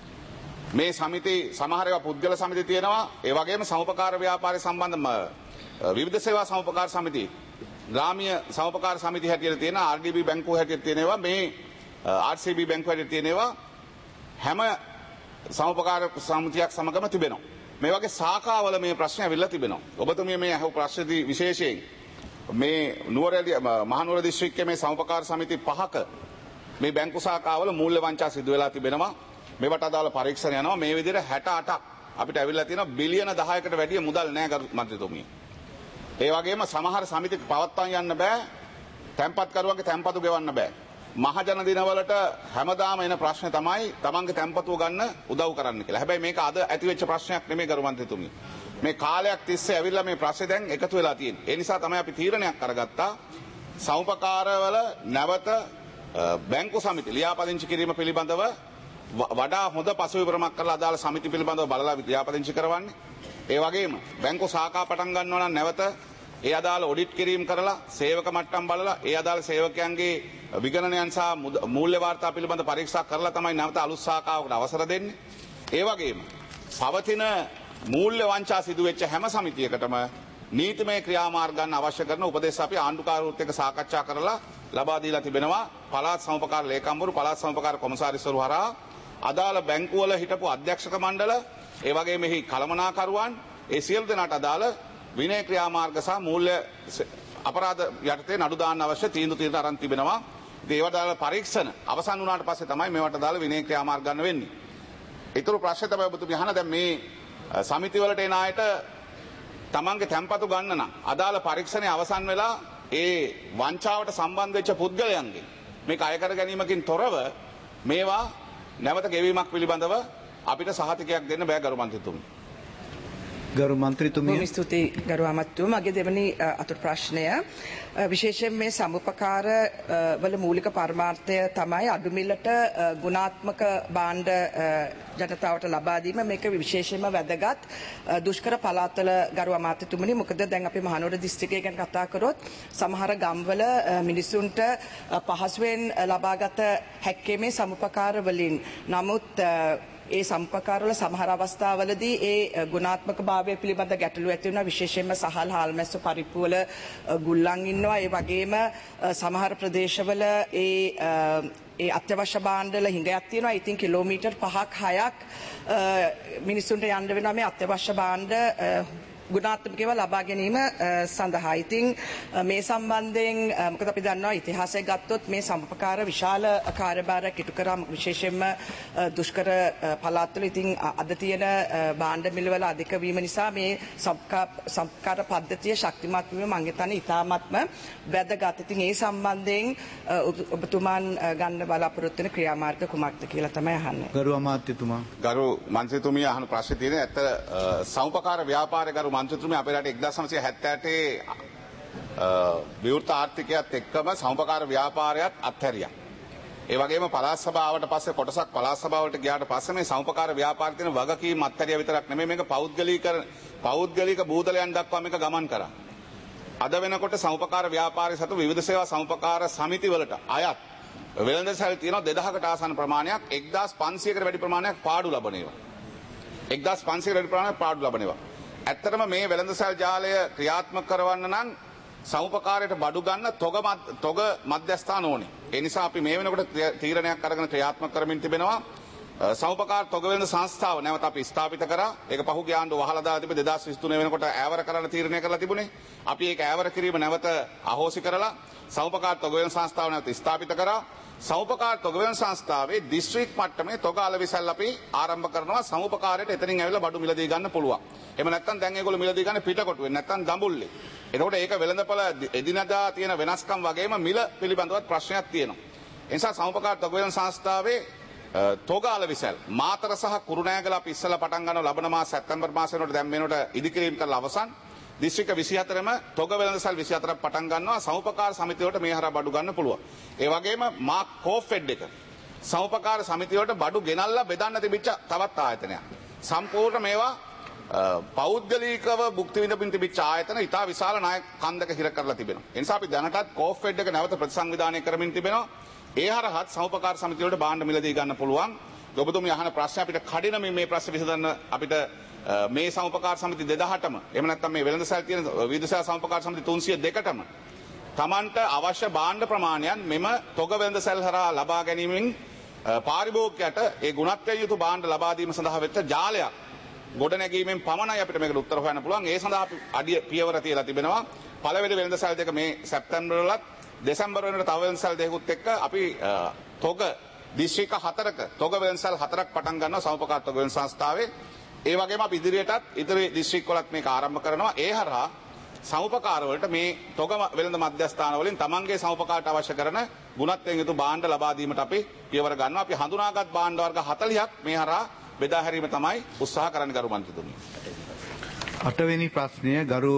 K: මේ සමිති සමහර ඒවා පුද්ගල සමිති තියෙනවා. ඒ වගේම සමුපකාර ව්‍යාපාරය සම්බන්ධ විවිධ සේවා සමුපකාර සමිති, ග්‍රාමීය සමුපකාර සමිති හැටියට තියෙන ආර් ඩී බී බැංකුව හැටියට තියෙනවා, මේ ආර් සී බී බැංකුව හැටියට තියෙනවා. හැම සමුපකාර සමිතියක් සමගම තිබෙනවා. මේ වගේ ශාඛාවල මේ ප්‍රශ්න ඇවිල්ලා තිබෙනවා. ඔබතුමිය මේ අහපු ප්‍රශ්නදී විශේෂයෙන් මේ නුවරඑළිය මහනුවර දිස්ත්‍රික්කයේ මේ සමුපකාර සමිති පහක මේ බැංකු ශාඛාවල මූල්‍ය වංචා සිදු වෙලා තිබෙනවා. මේවට අදාළ පරීක්ෂණ යනවා. මේ විදිහට හැට අටක් අපිට ඇවිල්ලා තියෙනවා. බිලියන දහයකට වැඩිය මුදල් නැහැ ගරු මන්ත්‍රීතුමිය. ඒ වගේම සමහර සමිති පවත්වාගෙන යන්න බෑ. තැන්පත් කරුවගේ තැන්පතු ගෙවන්න බෑ. මහජන දිනවලට හැමදාම එන ප්‍රශ්නේ තමයි තමන්ගේ තැන්පතුව ගන්න උදව් කරන්න කියලා. හැබැයි මේක අද ඇති වෙච්ච ප්‍රශ්නයක් නෙමෙයි ගරු මන්ත්‍රීතුමිය. මේ කාලයක් තිස්සේ ඇවිල්ලා මේ ප්‍රශ්නේ දැන් එකතු වෙලා තියෙන්නේ. ඒ නිසා තමයි අපි තීරණයක් අරගත්තා. සමුපකාරවල නැවත බැංකු සමිති ලියාපදිංචි කිරීම පිළිබඳව වඩා හොඳ පසුවිවරමක් කරලා අදාළ සමිති පිළිබඳව බලලා ලියාපදිංචි කරවන්නේ. ඒ වගේම බැංකු ශාඛා පටන් ගන්නවා නම් නැවත ඒ අදාළ ඔඩිට් කිරීම කරලා සේවක මට්ටම් බලලා ඒ අදාළ සේවකයන්ගේ විගණනයන් සහ මූල්‍ය වාර්තා පිළිබඳ පරීක්ෂා කරලා තමයි නැවත අලුත් ශාඛාවකට අවසර දෙන්නේ. ඒ වගේම පවතින මූල්‍ය වංචා සිදු වෙච්ච හැම සමිතියකටම නීතිමය ක්‍රියාමාර්ග ගන්න අවශ්‍ය කරන උපදෙස් අපි ආණ්ඩුකාරවරුත් එක්ක සාකච්ඡා කරලා ලබා දීලා තිබෙනවා. පළාත් සමපකාර ලේකම්වරු, පළාත් සමපකාර කොමසාරිස්වරු හරහා අදාළ බැංකුවල හිටපු අධ්‍යක්ෂක මණ්ඩල, ඒ වගේම මෙහි කළමනාකරුවන්, ඒ සියලු දෙනාට අදාළ විනය ක්‍රියාමාර්ග සහ මූල්‍ය අපරාධ යටතේ නඩු දාන්න අවශ්‍ය තීන්දුව తీරන අරන් තිබෙනවා. ඉතින් ඒවට අදාළ පරීක්ෂණ අවසන් වුණාට පස්සේ තමයි මේවට අදාළ විනය ක්‍රියාමාර්ග ගන්න වෙන්නේ. ඊටු ප්‍රශ්න තමයි ඔබතුමිය අහන දැන් මේ සමිති වලට එන අයට තමන්ගේ තැන්පතු ගන්න නම් අදාළ පරීක්ෂණය අවසන් වෙලා ඒ වංචාවට සම්බන්ධ වෙච්ච පුද්ගලයන්ගේ මේක අය කර ගැනීමකින් තොරව මේවා නැවත ගෙවීමක් පිළිබඳව අපිට සහතිකයක් දෙන්න බෑ ගරු මන්ත්‍රීතුමනි.
A: ගරු මන්ත්‍රීතුමිය.
J: බොහොම ස්තුතියි ගරු අමාත්‍යතුමා. මගේ දෙවැනි අතුරු ප්‍රශ්නය විශේෂයෙන් මේ සමුපකාර වල මූලික පරමාර්ථය තමයි අඩු මිලට ගුණාත්මක භාණ්ඩ ජනතාවට ලබා දීම. මේක විශේෂයෙන්ම වැදගත් දුෂ්කර පළාත්වල ගරු අමාත්‍යතුමනි. මොකද දැන් අපි මහනුවර දිස්ත්‍රික්කය ගැන කතා කරොත් සමහර ගම්වල මිනිසුන්ට පහසුවෙන් ලබාගත හැක්කේ මේ සමුපකාර වලින්. නමුත් ඒ සම්පකාරවල සමහර අවස්ථාවලදී ඒ ගුණාත්මක භාවය පිළිබඳ ගැටලු ඇති වෙනවා. විශේෂයෙන්ම සහල් හාල්මැස්සෝ පරිප්පු වල ගුල්ලන් ඉන්නවා. ඒ වගේම සමහර ප්‍රදේශවල ඒ ඒ අත්‍යවශ්‍ය භාණ්ඩවල හිඟයක් තියෙනවා. ඉතින් කිලෝමීටර් පහක් හයක් මිනිසුන්ට යන්න වෙනවා මේ අත්‍යවශ්‍ය භාණ්ඩ ගුණාත්මක ඒවා ලබා ගැනීම සඳහා. ඉතින් මේ සම්බන්ධයෙන් මොකද අපි දන්නවා ඉතිහාසය ගත්තොත් මේ සම්පකාර විශාල කාර්යභාරයක් ඉටු කරා විශේෂයෙන්ම දුෂ්කර පළාත්වල. ඉතින් අද තියෙන භාණ්ඩ මිලවල අධික වීම නිසා මේ සම්පකාර පද්ධතිය ශක්තිමත් වීම මම හිතන්නේ ඉතාමත්ම වැදගත්. ඉතින් ඒ සම්බන්ධයෙන් ඔබතුමාන් ගන්න බලාපොරොත්තු වෙන ක්‍රියාමාර්ග කුමක්ද කියලා තමයි අහන්නේ.
A: ගරු අමාත්‍යතුමා.
K: ගරු මන්ත්‍රීතුමිය අහන ප්‍රශ්නේ තියෙන්නේ ඇත්ත සම්පකාර ව්‍යාපාරය ගරු මන්ත්‍රීතුමිය අපේ රටේ එක්දාස් නවසිය හැත්තෑ අටේ විවෘත ආර්ථිකයත් එක්කම සමුපකාර ව්‍යාපාරයත් අත්හැරියා. ඒ වගේම පළාත් සභාවට පස්සේ කොටසක් පළාත් සභාවට ගියාට පස්සේ මේ සමුපකාර ව්‍යාපාරයේ තියෙන වගකීම් අත්හැරියා විතරක් නෙමෙයි මේක පෞද්ගලීකරණ පෞද්ගලික බූදලයන් දක්වා මේක ගමන් කරා. අද වෙනකොට සමුපකාර ව්‍යාපාරයේ සතු විවිධ සේවා සමුපකාර සමිති වලට අයත් වෙළඳසැල් තියෙනවා දෙදහකට ආසන්න ප්‍රමාණයක්. එක්දාස් පන්සියයකට වැඩි ප්‍රමාණයක් පාඩු ලබන ඒවා. එක්දාස් පන්සියයකට වැඩි ප්‍රමාණයක් පාඩු ලබන ඒවා. ඇත්තටම මේ වෙළඳසැල් ජාලය ක්‍රියාත්මක කරවන්න නම් සමුපකාරයට බඩු ගන්න තොග තොග මධ්‍යස්ථාන ඕනේ. ඒ නිසා අපි මේ වෙනකොට තීරණයක් අරගෙන ක්‍රියාත්මක කරමින් තිබෙනවා. සමුපකාර තොග වෙළඳ සංස්ථාව නැවත අපි ස්ථාපිත කරා. ඒක පහුගිය ආණ්ඩුව වහලා දාලා තිබෙ දෙදාස් විසිතුන වෙනකොට ඈවර කරන්න තීරණය කරලා තිබුණේ. අපි ඒක ඈවර කිරීම නැවත අහෝසි කරලා සමුපකාර තොග වෙළඳ සංස්ථාව නැවත ස්ථාපිත කරා. සමුපකාර තොග වෙළඳ සංස්ථාවේ දිස්ත්‍රික් මට්ටමේ තොග අලෙවිසල් අපි ආරම්භ කරනවා. සමුපකාරයට එතනින් ඇවිල්ලා බඩු මිලදී ගන්න පුළුවන්. එහෙම නැත්නම් දැන් ඒගොල්ලෝ මිලදී ගන්න පිටකොටුවෙන් නැත්නම් දඹුල්ලේ. එතකොට ඒක වෙළඳපොළ එදිනදා තියෙන වෙනස්කම් වගේම මිල පිළිබඳවත් ප්‍රශ්නයක් තියෙනවා. ඒ නිසා සමුපකාර තොග වෙළඳ සංස්ථාවේ තොග අලෙවිසල් මාතර සහ කුරුණෑගල අපි ඉස්සලා පටන් ගන්නවා ලබන මාස සැප්තැම්බර් මාසෙ වෙනකොට දැන් මේනොට ඉදිකිරීම කරලා අවසන්. දිස්ත්‍රික්ක විසිහතරම තොග වෙළඳසල් විසිහතරක් පටන් ගන්නවා. සමුපකාර සමිතිවලට මේ හරහා බඩු ගන්න පුළුවන්. ඒ වගේම මාක් කෝෆෙඩ් එක සමුපකාර සමිතිවලට බඩු ගෙනල්ලා බෙදන්න තිබිච්ච තවත් ආයතනයක්. සම්පූර්ණ මේවා පෞද්ගලිකව භුක්ති විඳින්න තිබිච්ච ආයතන ඉතා විශාල ණය කන්දක හිර කරලා තිබෙනවා. ඒ නිසා අපි දැනටත් කෝෆෙඩ් එක නැවත ප්‍රතිසංවිධානය කරමින් තිබෙනවා. ඒ හරහත් සමුපකාර සමිතිවලට භාණ්ඩ මිලදී ගන්න පුළුවන්. ඔබතුමිය අහන ප්‍රශ්න අපිට කඩිනමින් මේ ප්‍රශ්න විසඳන්න අපිට මේ සමුපකාර සමිති දෙදහටම එහෙම නැත්නම් මේ වෙළඳසැල් තියෙන විවිධ සමුපකාර සමිති තුන්සිය දෙකටම තමන්ට අවශ්‍ය භාණ්ඩ ප්‍රමාණයන් මෙම තොග වෙළඳසැල් හරහා ලබා ගැනීමෙන් පාරිභෝගිකයට ඒ ගුණත්වයෙන් යුතු භාණ්ඩ ලබා දීම සඳහා වෙච්ච ජාලයක් ගොඩ නැගීමෙන් පමණයි අපිට මේකට උත්තර හොයන්න පුළුවන්. ඒ සඳහා අපි අඩිය පියවර තියලා තිබෙනවා. පළවෙනි වෙළඳසැල් දෙක මේ සැප්තැම්බර් වලත් දෙසැම්බර් වෙනකොට තව වෙළඳසැල් දෙකකුත් එක්ක අපි තොග දිස්ත්‍රික්ක හතරක තොග වෙළඳසැල් හතරක් පටන් ගන්නවා සමුපකාර තොග වෙළඳ සංස්ථාවේ. ඒ වගේම අපි ඉදිරියටත් ඉදිරි දිස්ත්‍රික් වලත් මේක ආරම්භ කරනවා. ඒ හරහා සමුපකාර වලට මේ තොග වෙළඳ මධ්‍යස්ථාන වලින් තමන්ගේ සමුපකාරට අවශ්‍ය කරන ගුණත්වයෙන් යුතු භාණ්ඩ ලබා දීමට අපි පියවර ගන්නවා. අපි හඳුනාගත් භාණ්ඩ වර්ග හතළිහක් මේ හරහා බෙදා හැරීම තමයි උත්සාහ කරන්න ගරු මන්ත්‍රීතුමිය.
A: අටවෙනි ප්‍රශ්නය ගරු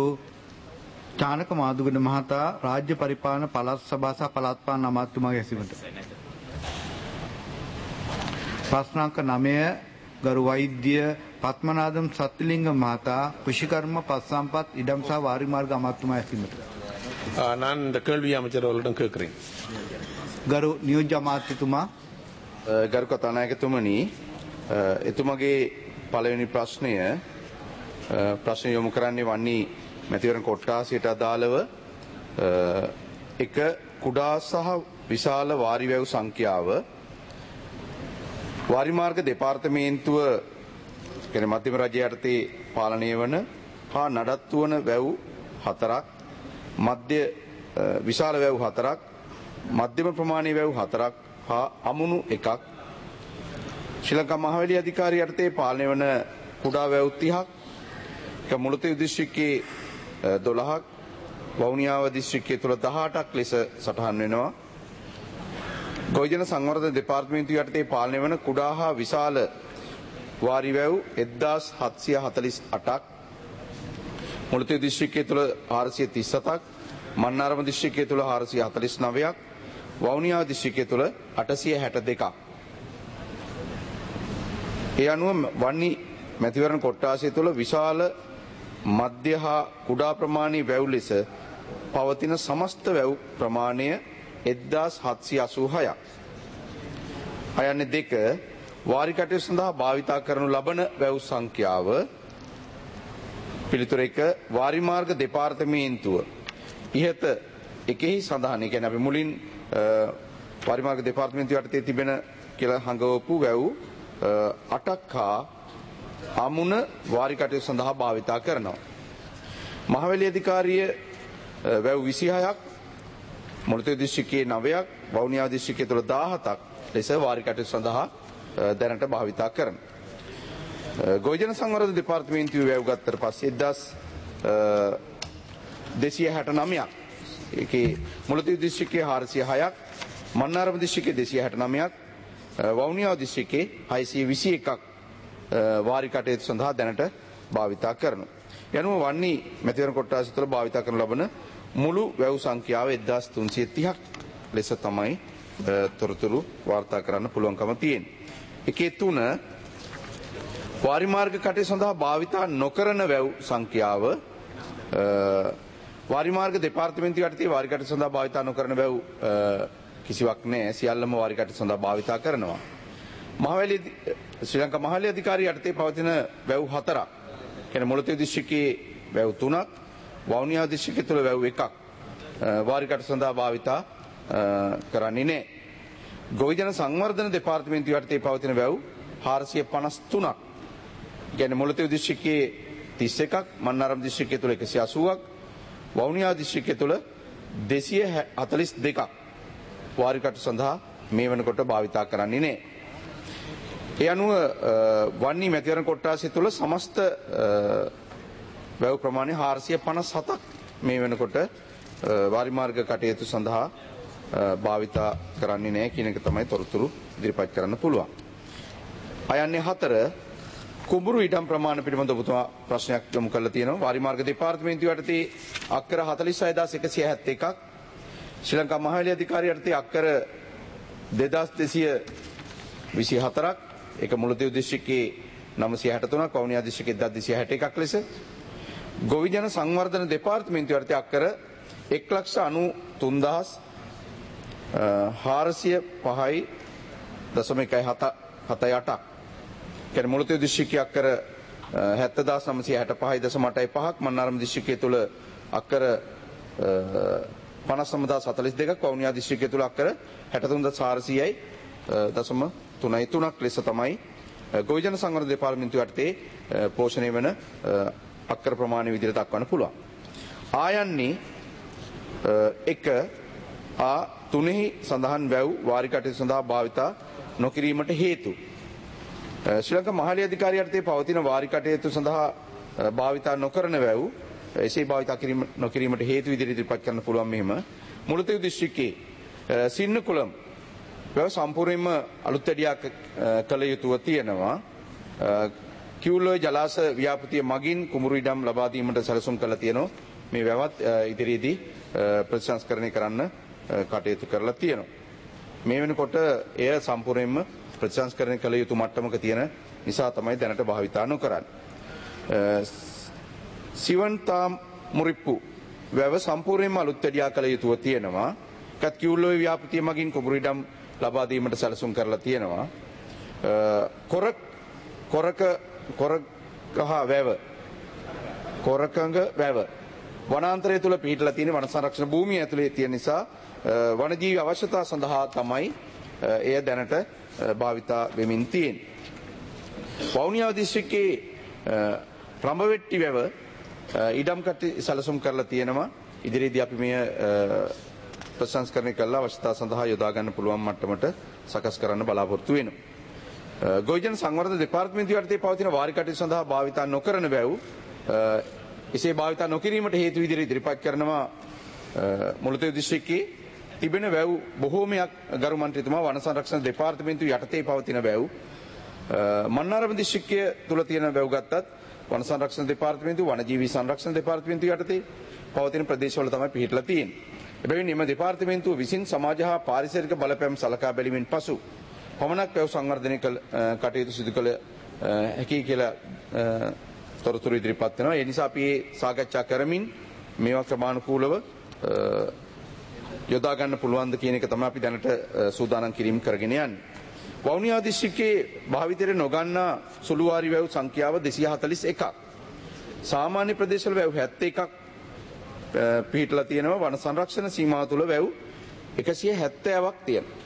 A: චානක මාදුගඩ මහතා රාජ්‍ය පරිපාලන පළාත් සභා සහ පළාත් පාලන අමාත්‍යතුමාගේ ඇසීමට. ප්‍රශ්න අංක නවය ගරු වෛද්‍ය පත්මනාදම් සත්තිලිංග මහතා කෘෂිකර්ම පස්සම්පත් ඉඩම් සහ වාරිමාර්ග අමාත්‍යතුමා ඇසීමට.
F: நான் இந்த கேள்வி அமைச்சர் அவர்களிடம் கேட்கிறேன்.
A: ගරු නියෝජ්‍ය අමාත්‍යතුමා.
L: ගරු කතානායකතුමනි, එතුමගේ පළවෙනි ප්‍රශ්නය ප්‍රශ්න යොමු කරන්නේ වන්නේ මැතිවරණ කොට්ටාසයට අදාළව එක කුඩා සහ විශාල වාරි වැව් සංඛ්‍යාව වාරිමාර්ග දෙපාර්තමේන්තුව කියන්නේ මධ්‍යම රජය යටතේ පාලනය වන හා නඩත්තු වන වැව් හතරක්, මධ්‍ය විශාල වැව් හතරක්, මධ්‍යම ප්‍රමාණයේ වැව් හතරක් හා අමුණු එකක්, ශ්‍රී ලංකා මහවැලි අධිකාරිය යටතේ පාලනය වන කුඩා වැව් තිහක්, එක මුලතිව් දිස්ත්‍රික්කයේ දොළහක්, වවුනියාව දිස්ත්‍රික්කයේ තුල දහඅටක් ලෙස සටහන් වෙනවා. ගොවිජන සංවර්ධන දෙපාර්තමේන්තුව යටතේ පාලනය වන කුඩා හා විශාල වාරි වැව් එක්දාස් හත්සිය හතළිස් අටක්, මුලතිව් දිස්ත්‍රික්කයේ තුල හාරසිය තිස් හතක්, මන්නාරම දිස්ත්‍රික්කයේ තුල හාරසිය හතළිස් නවයක්, වවුනියාව දිස්ත්‍රික්කයේ තුල අටසිය හැට දෙකක්. ඒ අනුව වන්නි මැතිවරණ කොට්ටාසය තුළ විශාල මධ්‍ය හා කුඩා ප්‍රමාණී වැව් ලෙස පවතින සමස්ත වැව් ප්‍රමාණය එක්දාස් හත්සිය අසූ හයක්. අයන්නේ දෙක වාරි කටයුතු සඳහා භාවිතා කරනු ලබන වැව් සංඛ්‍යාව පිළිතුර එක වාරිමාර්ග දෙපාර්තමේන්තුව ඉහත එකෙහි සඳහන්. ඒ කියන්නේ අපි මුලින් වාරිමාර්ග දෙපාර්තමේන්තුව යටතේ තිබෙන කියලා හංගවපු වැව් අටක් හා අමුණ වාරි කටයුතු සඳහා භාවිතා කරනවා. මහවැලි අධිකාරිය වැව් විසිහයක්, මුලතිව් දිස්ත්‍රික්කයේ නවයක්, වවුනියාව දිස්ත්‍රික්කයේ තුල දහහතක් ලෙස වාරි කටයුතු සඳහා දැනට භාවිතා කරනවා. ගොවිජන සංවර්ධන දෙපාර්තමේන්තුව වැව් ගත්තට පස්සේ එක්දාස් දෙසිය හැට නවයක්, ඒකේ මුලතිව් දිස්ත්‍රික්කයේ හාරසිය හයක්, මන්නාරම දිස්ත්‍රික්කයේ දෙසිය හැට නවයක්, වවුනියාව දිස්ත්‍රික්කයේ හයසිය විසි එකක් වාරි කටයුතු සඳහා දැනට භාවිතා කරනවා. යනුව වන්නි මැතිවරණ කොට්ටාසය තුළ භාවිතා කරනු ලබන මුළු වැව් සංඛ්‍යාව එක්දාස් තුන්සිය තිහක් ලෙස තමයි තොරතුරු වාර්තා කරන්න පුළුවන්කම තියෙන්නේ. එකේ තුන වාරිමාර්ග කටයුතු සඳහා භාවිතා නොකරන වැව් සංඛ්‍යාව වාරිමාර්ග දෙපාර්තමේන්තුව යටතේ වාරි කටයුතු සඳහා භාවිතා නොකරන වැව් කිසිවක් නැහැ. සියල්ලම වාරි කටයුතු සඳහා භාවිතා කරනවා. මහවැලි ශ්‍රී ලංකා මහවැලි අධිකාරිය යටතේ පවතින වැව් හතරක්, කියන්නේ මුලතිව් දිස්ත්‍රික්කයේ වැව් තුනක්, වවුනියාව දිස්ත්‍රික්කයේ තුල වැව් එකක් වාරි කටයුතු සඳහා භාවිතා කරන්නේ නැහැ. ගොවිජන සංවර්ධන දෙපාර්තමේන්තුව යටතේ පවතින වැව් හාරසිය පනස් තුනක්, කියන්නේ මුලතිව් දිස්ත්‍රික්කයේ තිස් එකක්, මන්නාරම් දිස්ත්‍රික්කයේ තුල එකසිය අසූවක්, වවුනියාව දිස්ත්‍රික්කයේ තුල දෙසිය හතළිස් දෙකක් වාරි කටයුතු සඳහා මේ වෙනකොට භාවිතා කරන්නේ නැහැ. ඒ අනුව වන්නි මැතිවරණ කොට්ටාසය තුළ සමස්ත වැව් ප්‍රමාණය හාරසිය පනස් හතක් මේ වෙනකොට වාරිමාර්ග කටයුතු සඳහා භාවිතා කරන්නේ නැහැ කියන එක තමයි තොරතුරු ඉදිරිපත් කරන්න පුළුවන්. අයන්නේ හතර කුඹුරු ඉඩම් ප්‍රමාණ පිළිබඳ ඔබතුමා ප්‍රශ්නයක් යොමු කරලා තියෙනවා. වාරිමාර්ග දෙපාර්තමේන්තුව යටතේ අක්කර හතළිස් හය හදාස් එකසිය හැත්තෑ එකක්, ශ්‍රී ලංකා මහවැලි අධිකාරිය යටතේ අක්කර දෙදාස් දෙසිය විසි හතරක්, ඒක මුලතිව් දිස්ත්‍රික්කයේ නවසිය හැට තුනක්, වවුනියාව දිස්ත්‍රික්කයේ එක්දාස් දෙසිය හැට එකක් ලෙස, ගොවිජන සංවර්ධන දෙපාර්තමේන්තුව යටතේ අක්කර එක් ලක්ෂ අනූ තුන්දාස් හාරසිය පහයි දශම එකයි හතයි අටක්, කියන්නේ මුලතිව් දිස්ත්‍රික්කයේ අක්කර හැත්තෑදාස් නවසිය හැට පහයි දශම අටයි පහක්, මන්නාරම දිස්ත්‍රික්කයේ තුල අක්කර පනස් නවදාස් හතළිස් දෙකක්, වවුනියාව දිස්ත්‍රික්කයේ තුල අක්කර හැට තුන්දාස් හාරසියයි දශම තුනයි තුනක් ලෙස තමයි ගොවිජන සංවර්ධන දෙපාර්තමේන්තුව යටතේ පෝෂණය වන අක්කර ප්‍රමාණය විදිහට දක්වන්න පුළුවන්. ආයන්නේ එක ආ තුනෙහි සඳහන් වැව් වාරි කටයුතු සඳහා භාවිතා නොකිරීමට හේතු. ශ්‍රී ලංකා මහවැලි අධිකාරිය යටතේ පවතින වාරි කටයුතු සඳහා භාවිතා නොකරන වැව් එසේ භාවිතා කිරීම නොකිරීමට හේතු විදිහට ඉදිරිපත් කරන්න පුළුවන්. මෙහිම මුලතිව් දිස්ත්‍රික්කයේ සින්නකුළම් වැව සම්පූර්ණයෙන්ම අලුත් වැඩියා කළ යුතුව තියෙනවා. කිව්ලොය ජලාශ ව්‍යාපෘතිය මගින් කුඹුරු ඉඩම් ලබා දීමට සැලසුම් කළා තියෙනවා. මේ වැවත් ඉදිරියේදී ප්‍රතිසංස්කරණය කරන්න කටයුතු කරලා තියෙනවා. මේ වෙනකොට එය සම්පූර්ණයෙන්ම ප්‍රතිසංස්කරණය කළ යුතු මට්ටමක තියෙන නිසා තමයි දැනට භාවිතා නොකරන්නේ. සිවන්තා මුරිප්පු වැව සම්පූර්ණයෙන්ම අලුත් වැඩියා කළ යුතුව තියෙනවා. කත් කිව්ලෝවේ ව්‍යාපෘතිය මගින් කුඹුරු ඉඩම් ලබා දීමට සැලසුම් කරලා තියෙනවා. කොරක කොරක කොරකහ වැව කොරකඟ වැව වනාන්තරය තුල පිහිටලා තියෙන වන සංරක්ෂණ භූමිය ඇතුලේ තියෙන නිසා වනජීවි අවශ්‍යතා සඳහා තමයි එය දැනට භාවිතා වෙමින් තියෙන්නේ. වවුනියාව දිස්ත්‍රික්කයේ රඹවෙට්ටි වැව ඉඩම් කටි සැලසුම් කරලා තියෙනවා. ඉදිරියේදී අපි මෙය ප්‍රසංස්කරණය කළා අවශ්‍යතා සඳහා යොදා ගන්න පුළුවන් මට්ටමට සකස් කරන්න බලාපොරොත්තු වෙනවා. ගොවිජන සංවර්ධන දෙපාර්තමේන්තුව යටතේ පවතින වාරි කටයුතු සඳහා භාවිතා නොකරන වැව් එසේ භාවිතා නොකිරීමට හේතු විදිහට ඉදිරිපත් කරනවා මුලතේ දිස්ත්‍රික්කයේ තිබෙන වැව් බොහෝමයක් ගරු මන්ත්‍රීතුමා වන සංරක්ෂණ දෙපාර්තමේන්තුව යටතේ පවතින වැව් මන්නාරම දිස්ත්‍රික්කය තුල තියෙන වැව් ගත්තත් වන සංරක්ෂණ දෙපාර්තමේන්තුව වනජීවී සංරක්ෂණ දෙපාර්තමේන්තුව යටතේ පවතින ප්‍රදේශවල තමයි පිහිටලා තියෙන්නේ. එබැවින් එම දෙපාර්තමේන්තුව විසින් සමාජ හා පාරිසරික බලපෑම් සලකා බැලීමෙන් පසු පමණක් වැව් සංවර්ධනය කළ කටයුතු සිදු කළ හැකි කියලා තොරතුරු ඉදිරිපත් වෙනවා. ඒ නිසා අපි මේ සාකච්ඡා කරමින් මේවා ක්‍රමානුකූලව යොදා ගන්න පුළුවන්ද කියන එක තමයි අපි දැනට සූදානම් කිරීම කරගෙන යන්නේ. වවුනියා දිස්ත්‍රික්කයේ භාවිතයට නොගන්නා සුළුවාරි වැව් සංඛ්‍යාව දෙසිය හතළිස් එකක්. සාමාන්‍ය ප්‍රදේශවල වැව් හැත්තෑ එකක් පිහිටලා තියෙනවා. වන සංරක්ෂණ සීමාව තුළ වැව් එකසිය හැත්තෑවක් තියෙනවා.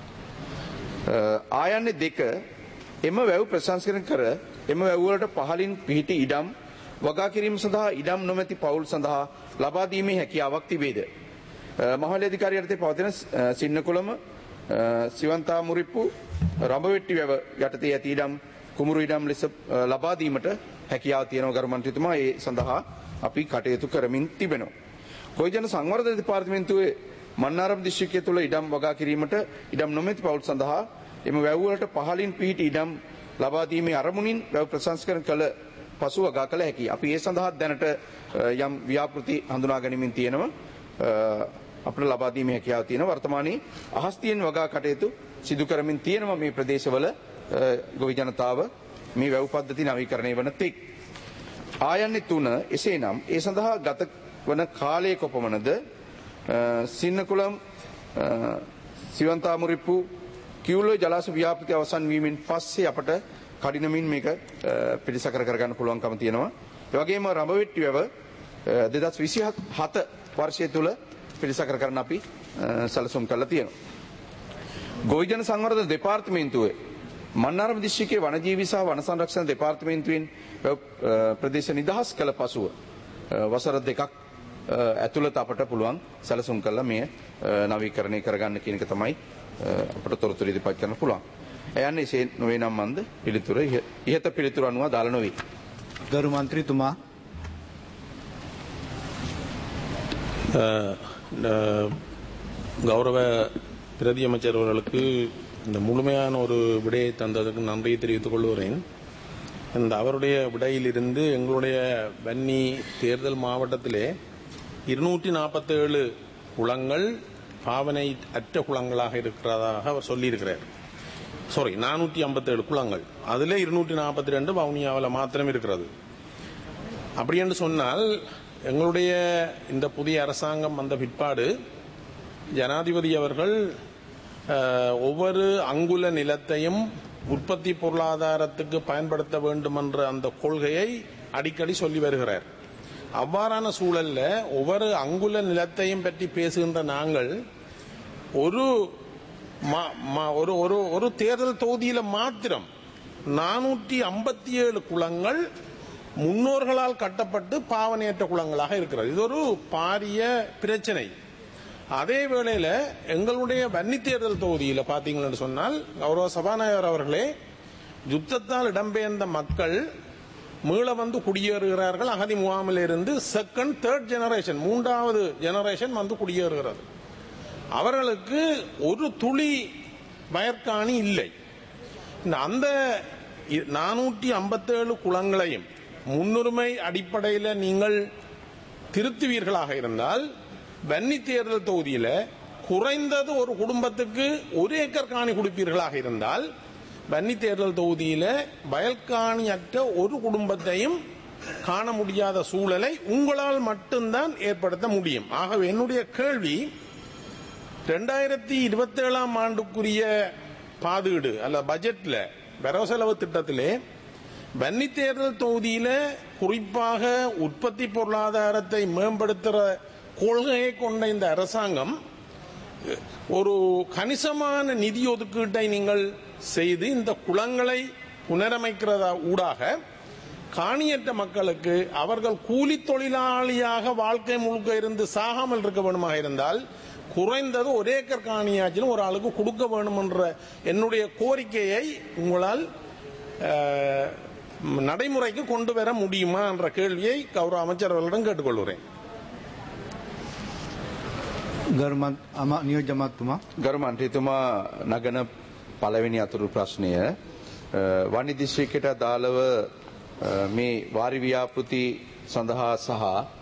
L: ආයන්නේ දෙක එම වැව් ප්‍රසංස්කරණය කර එම වැව් වලට පහලින් පිහිටි ඉඩම් වගා කිරීම සඳහා ඉඩම් නොමැති පවුල් සඳහා ලබා දීමේ හැකියාවක් තිබේද? මහලේ අධිකාරිය යටතේ පවතින සින්නකොළම සිවන්තා මුරිප්පු රඹවෙට්ටි වැව යටතේ ඇති ඉඩම් කුඹුරු ඉඩම් ලෙස ලබා දීමට හැකියාව තියෙනවා ගරු මන්ත්‍රීතුමා. ඒ සඳහා අපි කටයුතු කරමින් තිබෙනවා. ගොවිජන සංවර්ධන දෙපාර්තමේන්තුවේ මන්නාරම් දිස්ත්‍රික්කය තුළ ඉඩම් වගා කිරීමට ඉඩම් නොමැති පවුල් සඳහා එම වැව් වලට පහලින් පිහිටි ඉඩම් ලබා දීමේ අරමුණින් වැව් ප්‍රසංස්කරණ කළ පසු වගා කළ හැකියි. අපි ඒ සඳහා දැනට යම් ව්‍යාපෘති හඳුනා ගැනීමෙන් තියෙනවා. අපිට ලබා දීමේ හැකියාව තියෙනවා. වර්තමානයේ අහස්තියෙන් වගා කටයුතු සිදු කරමින් තියෙනවා මේ ප්‍රදේශවල ගොවි ජනතාව මේ වැව් පද්ධති නවීකරණය වන තෙක්. ආයන්නේ තුන එසේනම් ඒ සඳහා ගත වන කාලය කොපමණද? සින්නකුලම් සිවන්තා මුරිප්පු කිව්ලෝ ජලාශ ව්‍යාපෘති අවසන් වීමෙන් පස්සේ අපට කඩිනමින් මේක පිළිසකර කරගන්න පුළුවන්කම තියෙනවා. ඒ වගේම රඹවෙට්ටි වැව දෙදහස් විසිහත වර්ෂය තුල පිළිසකර කරන්න අපි සැලසුම් කරලා තියෙනවා. ගොවිජන සංවර්ධන දෙපාර්තමේන්තුවේ මන්නාරම දිස්ත්‍රික්කයේ වනජීවී සහ වන සංරක්ෂණ දෙපාර්තමේන්තුවෙන් ප්‍රදේශ නිදහස් කළ පසුව වසර දෙකක් ඇතුළත අපට පුළුවන් සැලසුම් කළා මේ නවීකරණය කරගන්න කියන එක තමයි අපට තොරතුරු ඉදිරිපත් කරන්න පුළුවන්. එයන්නේ එසේ නොවේ නම් මන්ද පිළිතුර ඉහත පිළිතුර අනුව දාලා නොවේ.
A: ගරු මන්ත්‍රීතුමා
F: கௌரவ பிரதி அமைச்சர் அவர்களுக்கு இந்த முழுமையான ஒரு விடையை தந்ததற்கு நன்றியை தெரிவித்துக் கொள்கிறேன். இந்த அவருடைய விடையிலிருந்து எங்களுடைய வன்னி தேர்தல் மாவட்டத்திலே இருநூற்றி நாற்பத்தேழு குளங்கள் பாவனை அற்ற குளங்களாக இருக்கிறதாக அவர் சொல்லியிருக்கிறார். சாரி நானூற்றி ஐம்பத்தேழு குளங்கள் அதில் இருநூற்றி நாற்பத்தி ரெண்டு வவுனியாவில் மாத்திரம் இருக்கிறது. அப்படி என்று சொன்னால் எங்களுடைய இந்த புதிய அரசாங்கம் வந்த பிற்பாடு ஜனாதிபதி அவர்கள் ஒவ்வொரு அங்குல நிலத்தையும் உற்பத்தி பொருளாதாரத்துக்கு பயன்படுத்த வேண்டும் என்ற அந்த கொள்கையை அடிக்கடி சொல்லி வருகிறார். அவ்வாறான சூழல்ல ஒவ்வொரு அங்குல நிலத்தையும் பற்றி பேசுகின்ற நாங்கள் ஒரு ஒரு ஒரு ஒரு தேர்தல் தொகுதியில மாத்திரம் நானூற்றி ஐம்பத்தி ஏழு குளங்கள் முன்னோர்களால் கட்டப்பட்டு பாவனையற்ற குளங்களாக இருக்கிறது. இது ஒரு பாரிய பிரச்சனை. அதே வேளையில எங்களுடைய வன்னி தேர்தல் தொகுதியில பாத்தீங்கன்னு சொன்னால் கௌரவ சபாநாயகர் அவர்களே யுத்தத்தால் இடம்பெயர்ந்த மக்கள் மீள வந்து குடியேறுகிறார்கள். அகதி முகாமில் இருந்து செகண்ட் தேர்ட் ஜெனரேஷன் மூன்றாவது ஜெனரேஷன் வந்து குடியேறுகிறது. அவர்களுக்கு ஒரு துளி வயற்காணி இல்லை. அந்த நானூற்றி ஐம்பத்தேழு குளங்களையும் முன்னுரிமை அடிப்படையில் நீங்கள் திருத்துவீர்களாக இருந்தால் வன்னி தேர்தல் தொகுதியில் குறைந்தது ஒரு குடும்பத்துக்கு ஒரு ஏக்கர் காணி கொடுப்பீர்களாக இருந்தால் வன்னி தேர்தல் தொகுதியில வயல்காணியற்ற ஒரு குடும்பத்தையும் காண முடியாத சூழலை உங்களால் மட்டும்தான் ஏற்படுத்த முடியும். ஆகவே என்னுடைய கேள்வி, இரண்டாயிரத்தி இருபத்தி ஏழாம் ஆண்டுக்குரிய பாதீடு அல்ல பட்ஜெட்ல வரவு செலவு திட்டத்திலே வன்னி தேர்தல் தொகுதியில குறிப்பாக உற்பத்தி பொருளாதாரத்தை மேம்படுத்துகிற கொள்கையை கொண்ட இந்த அரசாங்கம் ஒரு கணிசமான நிதி ஒதுக்கீட்டை நீங்கள் செய்து இந்த குளங்களை புனரமைக்கிறதா ஊடாக காணியற்ற மக்களுக்கு அவர்கள் கூலி தொழிலாளியாக வாழ்க்கை முழுக்க இருந்து சாகாமல் இருக்க வேண்டுமாக இருந்தால் குறைந்தது ஒரு ஏக்கர் காணியாச்சிலும் ஒரு ஆளுக்கு கொடுக்க வேண்டும் என்ற என்னுடைய கோரிக்கையை உங்களால் நடைமுறைக்கு கொண்டு வர முடியுமா என்ற கேள்வியை கௌரவ அமைச்சர் அவர்களிடம் கேட்டுக்கொள்கிறேன்.
L: ගරු මන්ත්‍රීතුමා නගන පළවෙනි අතුරු ප්‍රශ්නය වනි දිස්ත්‍රික්කයට අදාළව මේ වාරි ව්‍යාපෘති සඳහා සහ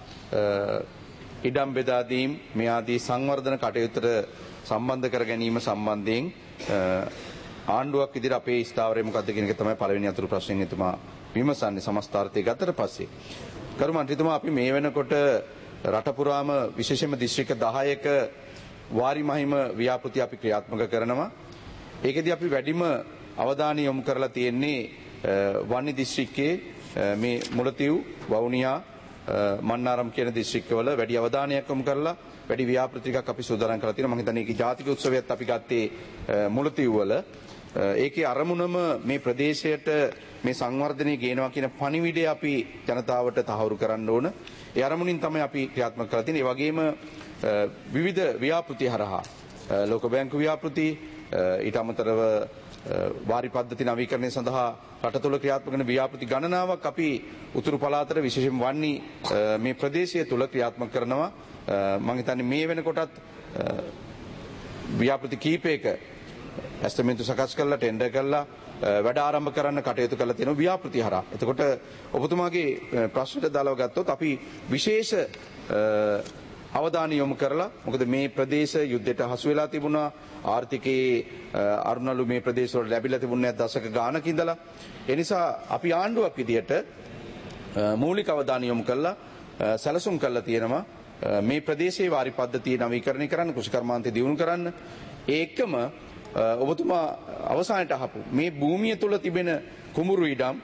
L: ඉඩම් බෙදා දීම් මේ ආදී සංවර්ධන කටයුතුට සම්බන්ධ කර ගැනීම සම්බන්ධයෙන් ආණ්ඩුවක් විදිහට අපේ ස්ථාවරය මොකක්ද කියන එක තමයි පළවෙනි අතුරු ප්‍රශ්නෙන් එතුමා විමසන්නේ සමස්තාර්ථය ගතට පස්සේ. ගරු මන්ත්‍රීතුමා අපි මේ වෙනකොට රට පුරාම විශේෂයෙන්ම දිස්ත්‍රික්ක දහයක වාරි මහිම ව්‍යාපෘති අපි ක්‍රියාත්මක කරනවා. ඒකෙදී අපි වැඩිම අවධානය යොමු කරලා තියෙන්නේ වන්නි දිස්ත්‍රික්කයේ මේ මුලතිව් වවුනියා මන්නාරම් කියන දිස්ත්‍රික්කවල වැඩි අවධානයක් යොමු කරලා වැඩි ව්‍යාපෘති ටිකක් අපි සූදානම් කරලා තියෙනවා. මම හිතන්නේ ඒකේ ජාතික උත්සවයත් අපි ගත්තේ මුලතිව් වල. ඒකේ අරමුණම මේ ප්‍රදේශයට මේ සංවර්ධනය ගේනවා කියන පණිවිඩය අපි ජනතාවට තහවුරු කරන්න ඕන. ඒ අරමුණින් තමයි අපි ක්‍රියාත්මක කරලා තියෙන්නේ. ඒ වගේම විවිධ ව්‍යාපෘති හරහා ලෝක බැංකු ව්‍යාපෘති ඊට අමතරව වාරි පද්ධති නවීකරණය සඳහා රට තුළ ක්‍රියාත්මක වන ව්‍යාපෘති ගණනාවක් අපි උතුරු පළාතට විශේෂයෙන් වන්නි මේ ප්‍රදේශය තුළ ක්‍රියාත්මක කරනවා. මම හිතන්නේ මේ වෙනකොටත් ව්‍යාපෘති කීපයක ඇස්තමේන්තු සකස් කරලා ටෙන්ඩර් කරලා වැඩ ආරම්භ කරන්න කටයුතු කරලා තියෙනවා ව්‍යාපෘති හරහා. එතකොට ඔබතුමාගේ ප්‍රශ්නට දාලා ගත්තොත් අපි විශේෂ අවධානය යොමු කරලා මොකද මේ ප්‍රදේශ යුද්ධයට හසු වෙලා තිබුණා. ආර්ථිකයේ අරුණලු මේ ප්‍රදේශවල ලැබිලා තිබුණේ දශක ගානක ඉඳලා. ඒ නිසා අපි ආණ්ඩුවක් විදියට මූලික අවධානය යොමු කරලා සැලසුම් කරලා තියෙනවා මේ ප්‍රදේශයේ වාරි පද්ධතිය නවීකරණය කරන්න, කෘෂිකර්මාන්තය දියුණු කරන්න. ඒකම ඔබතුමා අවසානයට අහපු මේ භූමිය තුල තිබෙන කුඹුරු ඉඩම්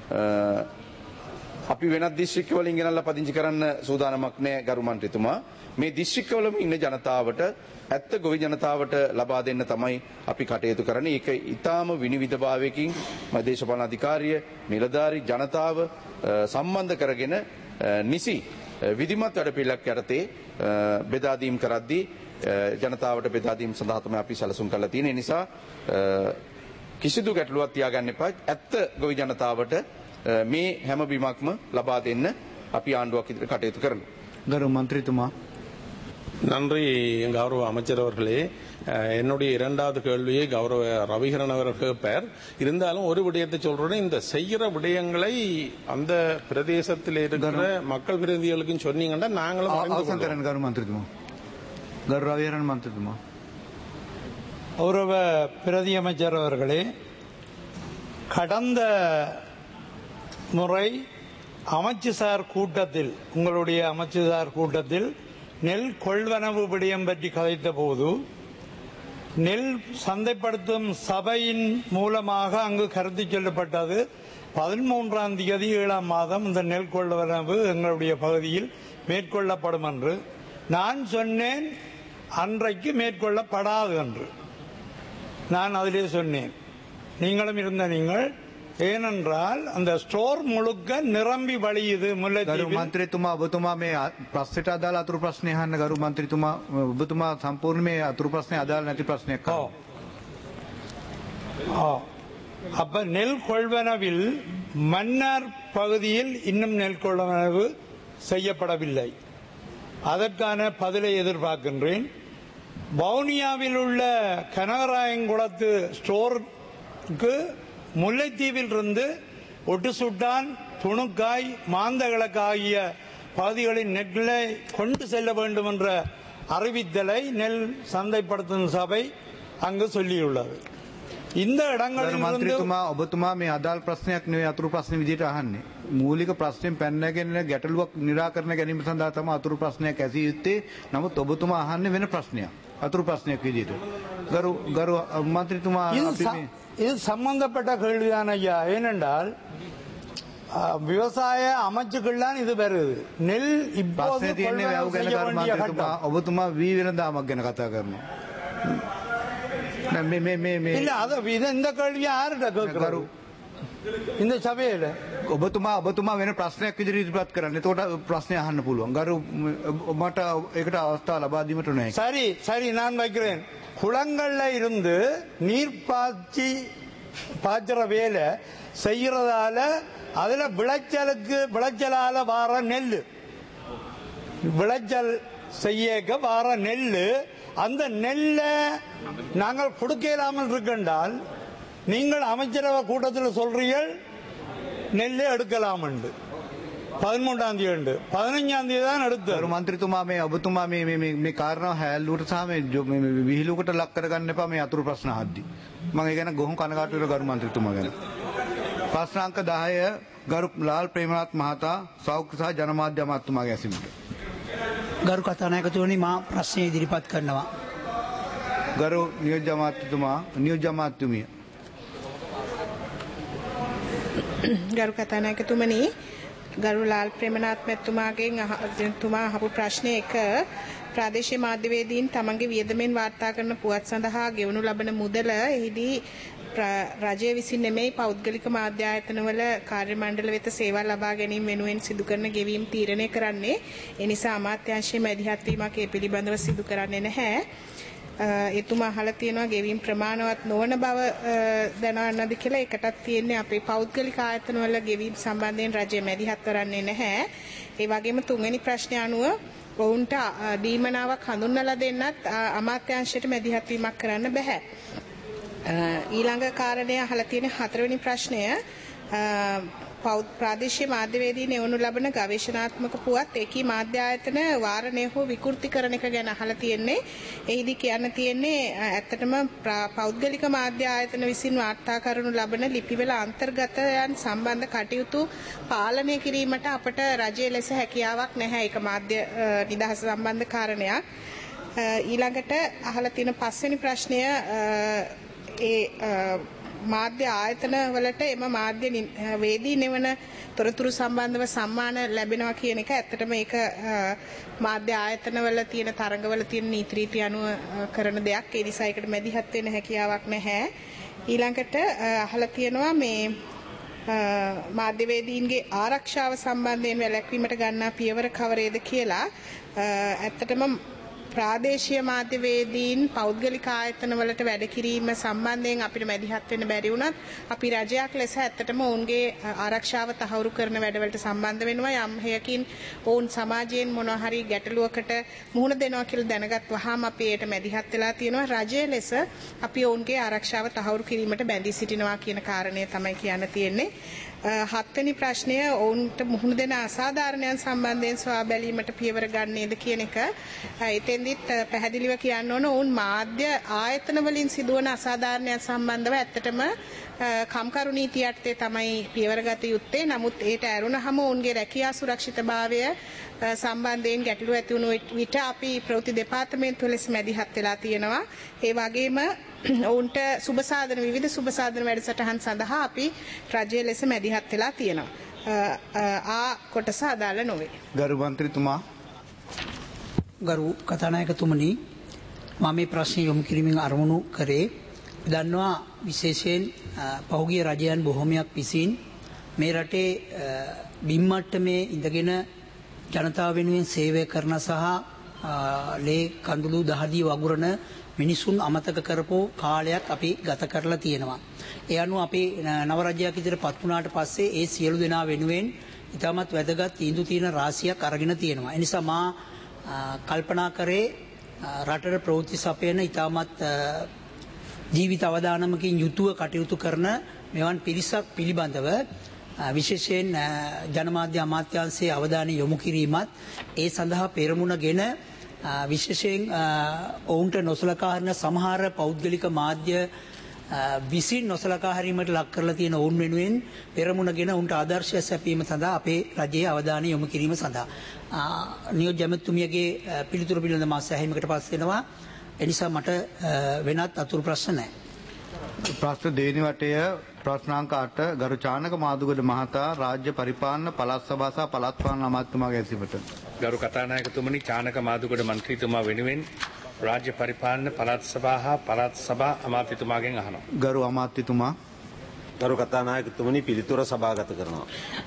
L: අපි වෙනත් දිස්ත්‍රික්කවලින් ගෙනල්ලා පදිංචි කරන්න සූදානමක් නැහැ ගරු මන්ත්‍රීතුමා. මේ දිස්ත්‍රික්කවලම ඉන්න ජනතාවට ඇත්ත ගොවි ජනතාවට ලබා දෙන්න තමයි අපි කටයුතු කරන්නේ. ඒක ඊටාම විනිවිදභාවයකින් මම දේශපාලන අධිකාරිය, නිලධාරි ජනතාව සම්බන්ධ කරගෙන නිසි විධිමත් වැඩපිළිවෙලක් යටතේ බෙදා දීම් කරද්දී ජනතාවට බෙදා දීම සඳහා තමයි අපි සැලසුම් කරලා තියෙන්නේ. ඒ නිසා කිසිදු ගැටලුවක් තියාගන්න එපා. ඇත්ත ගොවි ජනතාවට මේ හැම බීමක්ම ලබා දෙන්න අපි ආණ්ඩුවක් ඉදිරියට කටයුතු කරනවා.
A: ගරු මන්ත්‍රීතුමා.
F: நன்றி கௌரவ அமைச்சர் அவர்களே. என்னுடைய இரண்டாவது கேள்வியை கௌரவ ரவிகரன் அவர்கள் கேட்பார். இருந்தாலும் ஒரு விடயத்தை சொல்றேன், இந்த செய்கிற விடயங்களை அந்த பிரதேசத்தில் இருக்கிற மக்கள் பிரதிநிதிகளுக்கும் சொன்னீங்கன்னா நாங்களும்
A: கரு மந்திரித்துமா கரு ரவிகரன் மந்திரித்துமா.
D: கௌரவ பிரதி அமைச்சர் அவர்களே, கடந்த முறை அமைச்சுசார் கூட்டத்தில் உங்களுடைய அமைச்சுசார் கூட்டத்தில் நெல் கொள்வனவு விடயம் பற்றி கதைத்த போது நெல் சந்தைப்படுத்தும் சபையின் மூலமாக அங்கு கருத்து சொல்லப்பட்டது பதிமூன்றாம் தேதி ஏழாம் மாதம் இந்த நெல் கொள்வனவு எங்களுடைய பகுதியில் மேற்கொள்ளப்படும் என்று நான் சொன்னேன். அன்றைக்கு மேற்கொள்ளப்படாது என்று நான் அதிலே சொன்னேன். நீங்களும் இருந்த நீங்கள், ஏனென்றால் அந்த ஸ்டோர் முழுக்க நிரம்பி வழியுது முல்லைத்தீவில்.
A: මන්ත්‍රීතුමා ඔබතුමා මේ ප්‍රශ්නයට අදාළ අතුරු ප්‍රශ්නය අහන්න. ගරු මන්ත්‍රීතුමා ඔබතුමා සම්පූර්ණ මේ අතුරු ප්‍රශ්නේ අදාළ නැති ප්‍රශ්නයක් අහන්න.
D: அப்ப நெல் கொள்வனவில் மன்னார் பகுதியில் இன்னும் நெல் கொள்வனவு செய்யப்படவில்லை. அதற்கான பதிலை எதிர்பார்க்கின்றேன். வவுனியாவில் உள்ள கனகராயங்குளத்து ஸ்டோருக்கு முல்லைத்தீவில் இருந்து ஒட்டுசுட்டான், துணுக்காய், மாந்தகிழக்கு ஆகிய பகுதிகளின் நெல்லை கொண்டு செல்ல வேண்டும் என்ற அறிவித்தலை நெல் சந்தைப்படுத்தும் சபை அங்கு சொல்லியுள்ளது. இந்த இடங்களில்
A: මන්ත්‍රීතුමා ඔබතුමා මේ අදාළ ප්‍රශ්නයක් නෙවෙයි අතුරු ප්‍රශ්න විදිහට අහන්නේ. මූලික ප්‍රශ්නෙන් පැනනගෙන ගැටලුවක් निराකරණ ගැනීම සඳහා තමයි අතුරු ප්‍රශ්නයක් ඇසිය යුත්තේ. නමුත් ඔබතුමා අහන්නේ වෙන ප්‍රශ්නයක්. අතුරු ප්‍රශ්නයක් විදිහට. ගරු ගරු මන්ත්‍රීතුමා
D: இது சம்பந்தப்பட்ட கேள்விதான் ஐயா. ஏனென்றால் விவசாய அமைச்சுக்கள்லாம் இது வருது. நெல் இப்போது
A: ඔබතුමා වී වෙනදාමක් ගැන කතා කරනවා.
D: இல்ல அத இந்த கேள்வி யாருட கேட்கிறாரு இந்த சபையில
A: ඔබතුමා ඔබතුමා වෙන ප්‍රශ්නයක් විදිහට ඉදිරිපත් කරන්න. එතකොට ප්‍රශ්නය අහන්න පුළුවන්. ගරු මට ඒකට අවස්ථාව ලබා දීමට නැහැ.
D: சரி சரி நான் வைக்கிறேன். குளங்கள்ல இருந்து நீர் பாய்ச்சி பாய்ச்சுற வேலை செய்யறதால அதுல விளைச்சலுக்கு விளைச்சலால வார நெல் விளைச்சல் செய்ய வார நெல் அந்த நெல்லை நாங்கள் கொடுக்கலாமல் இருக்கின்றால் நீங்கள் அமைச்சரவை கூட்டத்தில் சொல்றீர்கள் நெல்லை எடுக்கலாம் என்று பதிமூன்றாம் தேதி பதினஞ்சாம் தேதி தான் எடுத்தார்.
A: මන්ත්‍රීතුමා මේ ඔබතුමා මේ මේ මේ කාරණා හැල්ලුවට සහ මේ විහිළුවකට ලක් කරගන්න එපා මේ අතුරු ප්‍රශ්න අහද්දි. මම ඒ ගැන ගොහොම කනගාටු වෙලා ගරු මන්ත්‍රීතුමා ගැන. ප්‍රශ්න අංක දහය ගරු ලාල් ප්‍රේමනාත් මහතා සෞඛ්‍ය සහ ජනමාධ්‍ය අමාත්‍යතුමාගේ ඇසීමට.
M: ගරු කතානායකතුමනි මා ප්‍රශ්නය ඉදිරිපත් කරනවා.
A: ගරු නියෝජ්‍ය අමාත්‍යතුමා නියෝජ්‍ය අමාත්‍යතුමිය.
N: ගරු කතානායකතුමනි ගරු ලාල් ප්‍රේමනාත් මැතිතුමාගෙන් තුමා අහපු ප්‍රශ්න එක ප්‍රාදේශීය මාධ්‍යවේදීන් තමන්ගේ වියදමෙන් වාර්තා කරන පුවත් සඳහා ගෙවනු ලබන මුදල එහිදී රජය විසින් නෙමෙයි පෞද්ගලික මාධ්‍ය ආයතනවල කාර්ය මණ්ඩල වෙත සේවා ලබා ගැනීම වෙනුවෙන් සිදු කරන ගෙවීම් තීරණය කරන්නේ. ඒ නිසා අමාත්‍යාංශයේ මැදිහත් වීමක් ඒ පිළිබඳව සිදු කරන්නේ නැහැ. එතුමා අහලා තියෙනවා ගෙවීම් ප්‍රමාණවත් නොවන බව දැනවන්නද කියලා. ඒකටත් තියෙන්නේ අපේ පෞද්ගලික ආයතනවල ගෙවීම් සම්බන්ධයෙන් රජය මැදිහත් කරන්නේ නැහැ. ඒ වගේම තුන්වෙනි ප්‍රශ්නය අනුව ඔවුන්ට දීමනාවක් හඳුන්වලා දෙන්නත් අමාත්‍යාංශයට මැදිහත් වීමක් කරන්න බෑ. ඊළඟ කාරණය අහලා තියෙන හතරවෙනි ප්‍රශ්නය ප්‍රාදේශීය මාධ්‍යවේදීන් එවනු ලබන ගවේෂණාත්මක පුවත් ඒකී මාධ්‍ය ආයතන වාරණය හෝ විකෘති කරන එක ගැන අහලා තියෙන්නේ. එහිදී කියන්න තියෙන්නේ ඇත්තටම පෞද්ගලික මාධ්‍ය ආයතන විසින් වාර්තා කරනු ලබන ලිපිවල අන්තර්ගතයන් සම්බන්ධ කටයුතු පාලනය කිරීමට අපට රජයේ ලෙස හැකියාවක් නැහැ. ඒක මාධ්‍ය නිදහස සම්බන්ධ කාරණයක්. ඊළඟට අහලා තියෙන පස්වෙනි ප්‍රශ්නය ඒ මාධ්‍ය ආයතන වලට එම මාධ්‍ය වේදී නෙවන තොරතුරු සම්බන්ධව සම්මාන ලැබෙනවා කියන එක ඇත්තටම ඒක මාධ්‍ය ආයතන වල තියෙන තරඟවල තියෙන නීති රීති අනුව කරන දෙයක්. ඒ නිසා ඒකට මැදිහත් වෙන්න හැකියාවක් නැහැ. ඊළඟට අහලා තියෙනවා මේ මාධ්‍යවේදීන්ගේ ආරක්ෂාව සම්බන්ධයෙන් වැළැක්වීමට ගන්නා පියවර කවරේද කියලා. ඇත්තටම ප්‍රාදේශීය මාධ්‍යවේදීන් පෞද්ගලික ආයතන වලට වැඩ කිරීම සම්බන්ධයෙන් අපිට මැදිහත් වෙන්න බැරි වුණත් අපි රජයක් ලෙස ඇත්තටම ඔවුන්ගේ ආරක්ෂාව තහවුරු කරන වැඩවලට සම්බන්ධ වෙනවා. යම් හේයකින් ඔවුන් සමාජයෙන් මොනවා හරි ගැටලුවකට මුහුණ දෙනවා කියලා දැනගත් වහාම අපි ඒට මැදිහත් වෙලා තියෙනවා. රජය ලෙස අපි ඔවුන්ගේ ආරක්ෂාව තහවුරු කිරීමට බැඳී සිටිනවා කියන කාරණය තමයි කියන්න තියෙන්නේ. හත්වෙනි ප්‍රශ්නය ඔවුන්ට මුහුණ දෙන අසාධාරණයන් සම්බන්ධයෙන් සොයා බැලීමට පියවර ගන්නේද කියන එක. එතෙන්දිත් පැහැදිලිව කියන්න ඕන ඔවුන් මාධ්‍ය ආයතන වලින් සිදුවන අසාධාරණයන් සම්බන්ධව ඇත්තටම කම්කරු නීතිය යටතේ තමයි පියවර ගත යුත්තේ. නමුත් ඒට ඇරුණහම ඔවුන්ගේ රැකියා සුරක්ෂිතභාවය සම්බන්ධයෙන් ගැටලු ඇති වුණු විට අපි ප්‍රවෘත්ති දෙපාර්තමේන්තුව ලෙස මැදිහත් වෙලා තියෙනවා. ඒ වගේම ඔවුන්ට සුබ සාධන විවිධ සුබ සාධන වැඩසටහන් සඳහා අපි රජය ලෙස මැදිහත් වෙලා තියෙනවා. ආ කොටස අදාළ නොවේ.
A: ගරු මන්ත්‍රීතුමා
M: ගරු කතානායකතුමනි මම මේ ප්‍රශ්න යොමු කිරීමෙන් අරමුණු කරේ දන්නවා විශේෂයෙන් පහුගිය රජයන් බොහෝමයක් විසින් මේ රටේ බිම්මට්ටමේ ඉඳගෙන ජනතාව වෙනුවෙන් සේවය කරන සහ ලේ කඳුළු දහඩිය වගුරන මිනිසුන් අමතක කරපු කාලයක් අපි ගත කරලා තියෙනවා. ඒ අනුව අපි නව රජයක් ඉදිරියට පත් වුණාට පස්සේ ඒ සියලු දෙනා වෙනුවෙන් ඉතාමත් වැදගත් තීන්දුව තියෙන රාශියක් අරගෙන තියෙනවා. ඒ නිසා මා කල්පනා කරේ රටට ප්‍රවෘත්ති සපයන ඉතාමත් ජීවිත අවදානමකින් යුතුව කටයුතු කරන මෙවන් පිරිසක් පිළිබඳව විශේෂයෙන් ජනමාධ්‍ය අමාත්‍යාංශයේ අවධානය යොමු කිරීමත් ඒ සඳහා පෙරමුණගෙන විශේෂයෙන් ඔවුන්ට නොසලකා හරින සමහර පෞද්ගලික මාධ්‍ය විසින් නොසලකා හැරීමට ලක් කරලා තියෙන ඔවුන් වෙනුවෙන් පෙරමුණගෙන උන්ට ආදර්ශය සැපීම සඳහා අපේ රජයේ අවධානය යොමු කිරීම සඳහා නියෝජ්‍ය ඇමතුමියගේ පිළිතුරු පිළිබඳ මා සැහැීමකට පස් වෙනවා. එනිසා මට වෙනත් අතුරු ප්‍රශ්න නැහැ.
A: ප්‍රශ්න දෙවෙනි වටය ප්‍රශ්නාංක අට ගරු චානක මාදුගඩ මහතා රාජ්‍ය පරිපාලන පළාත් සභා සහ පළාත් පාලන අමාත්‍යතුමාගේ ඇසීමට.
B: ගරු කතානායකතුමනි චානක මාදුගඩ මන්ත්‍රීතුමා වෙනුවෙන් රාජ්‍ය පරිපාලන පළාත් සභා හා පළාත් සභා අමාත්‍යතුමාගෙන් අහනවා.
A: ගරු අමාත්‍යතුමා.
O: ගරු කතානායකතුමනි පිළිතුර සභාගත කරනවා.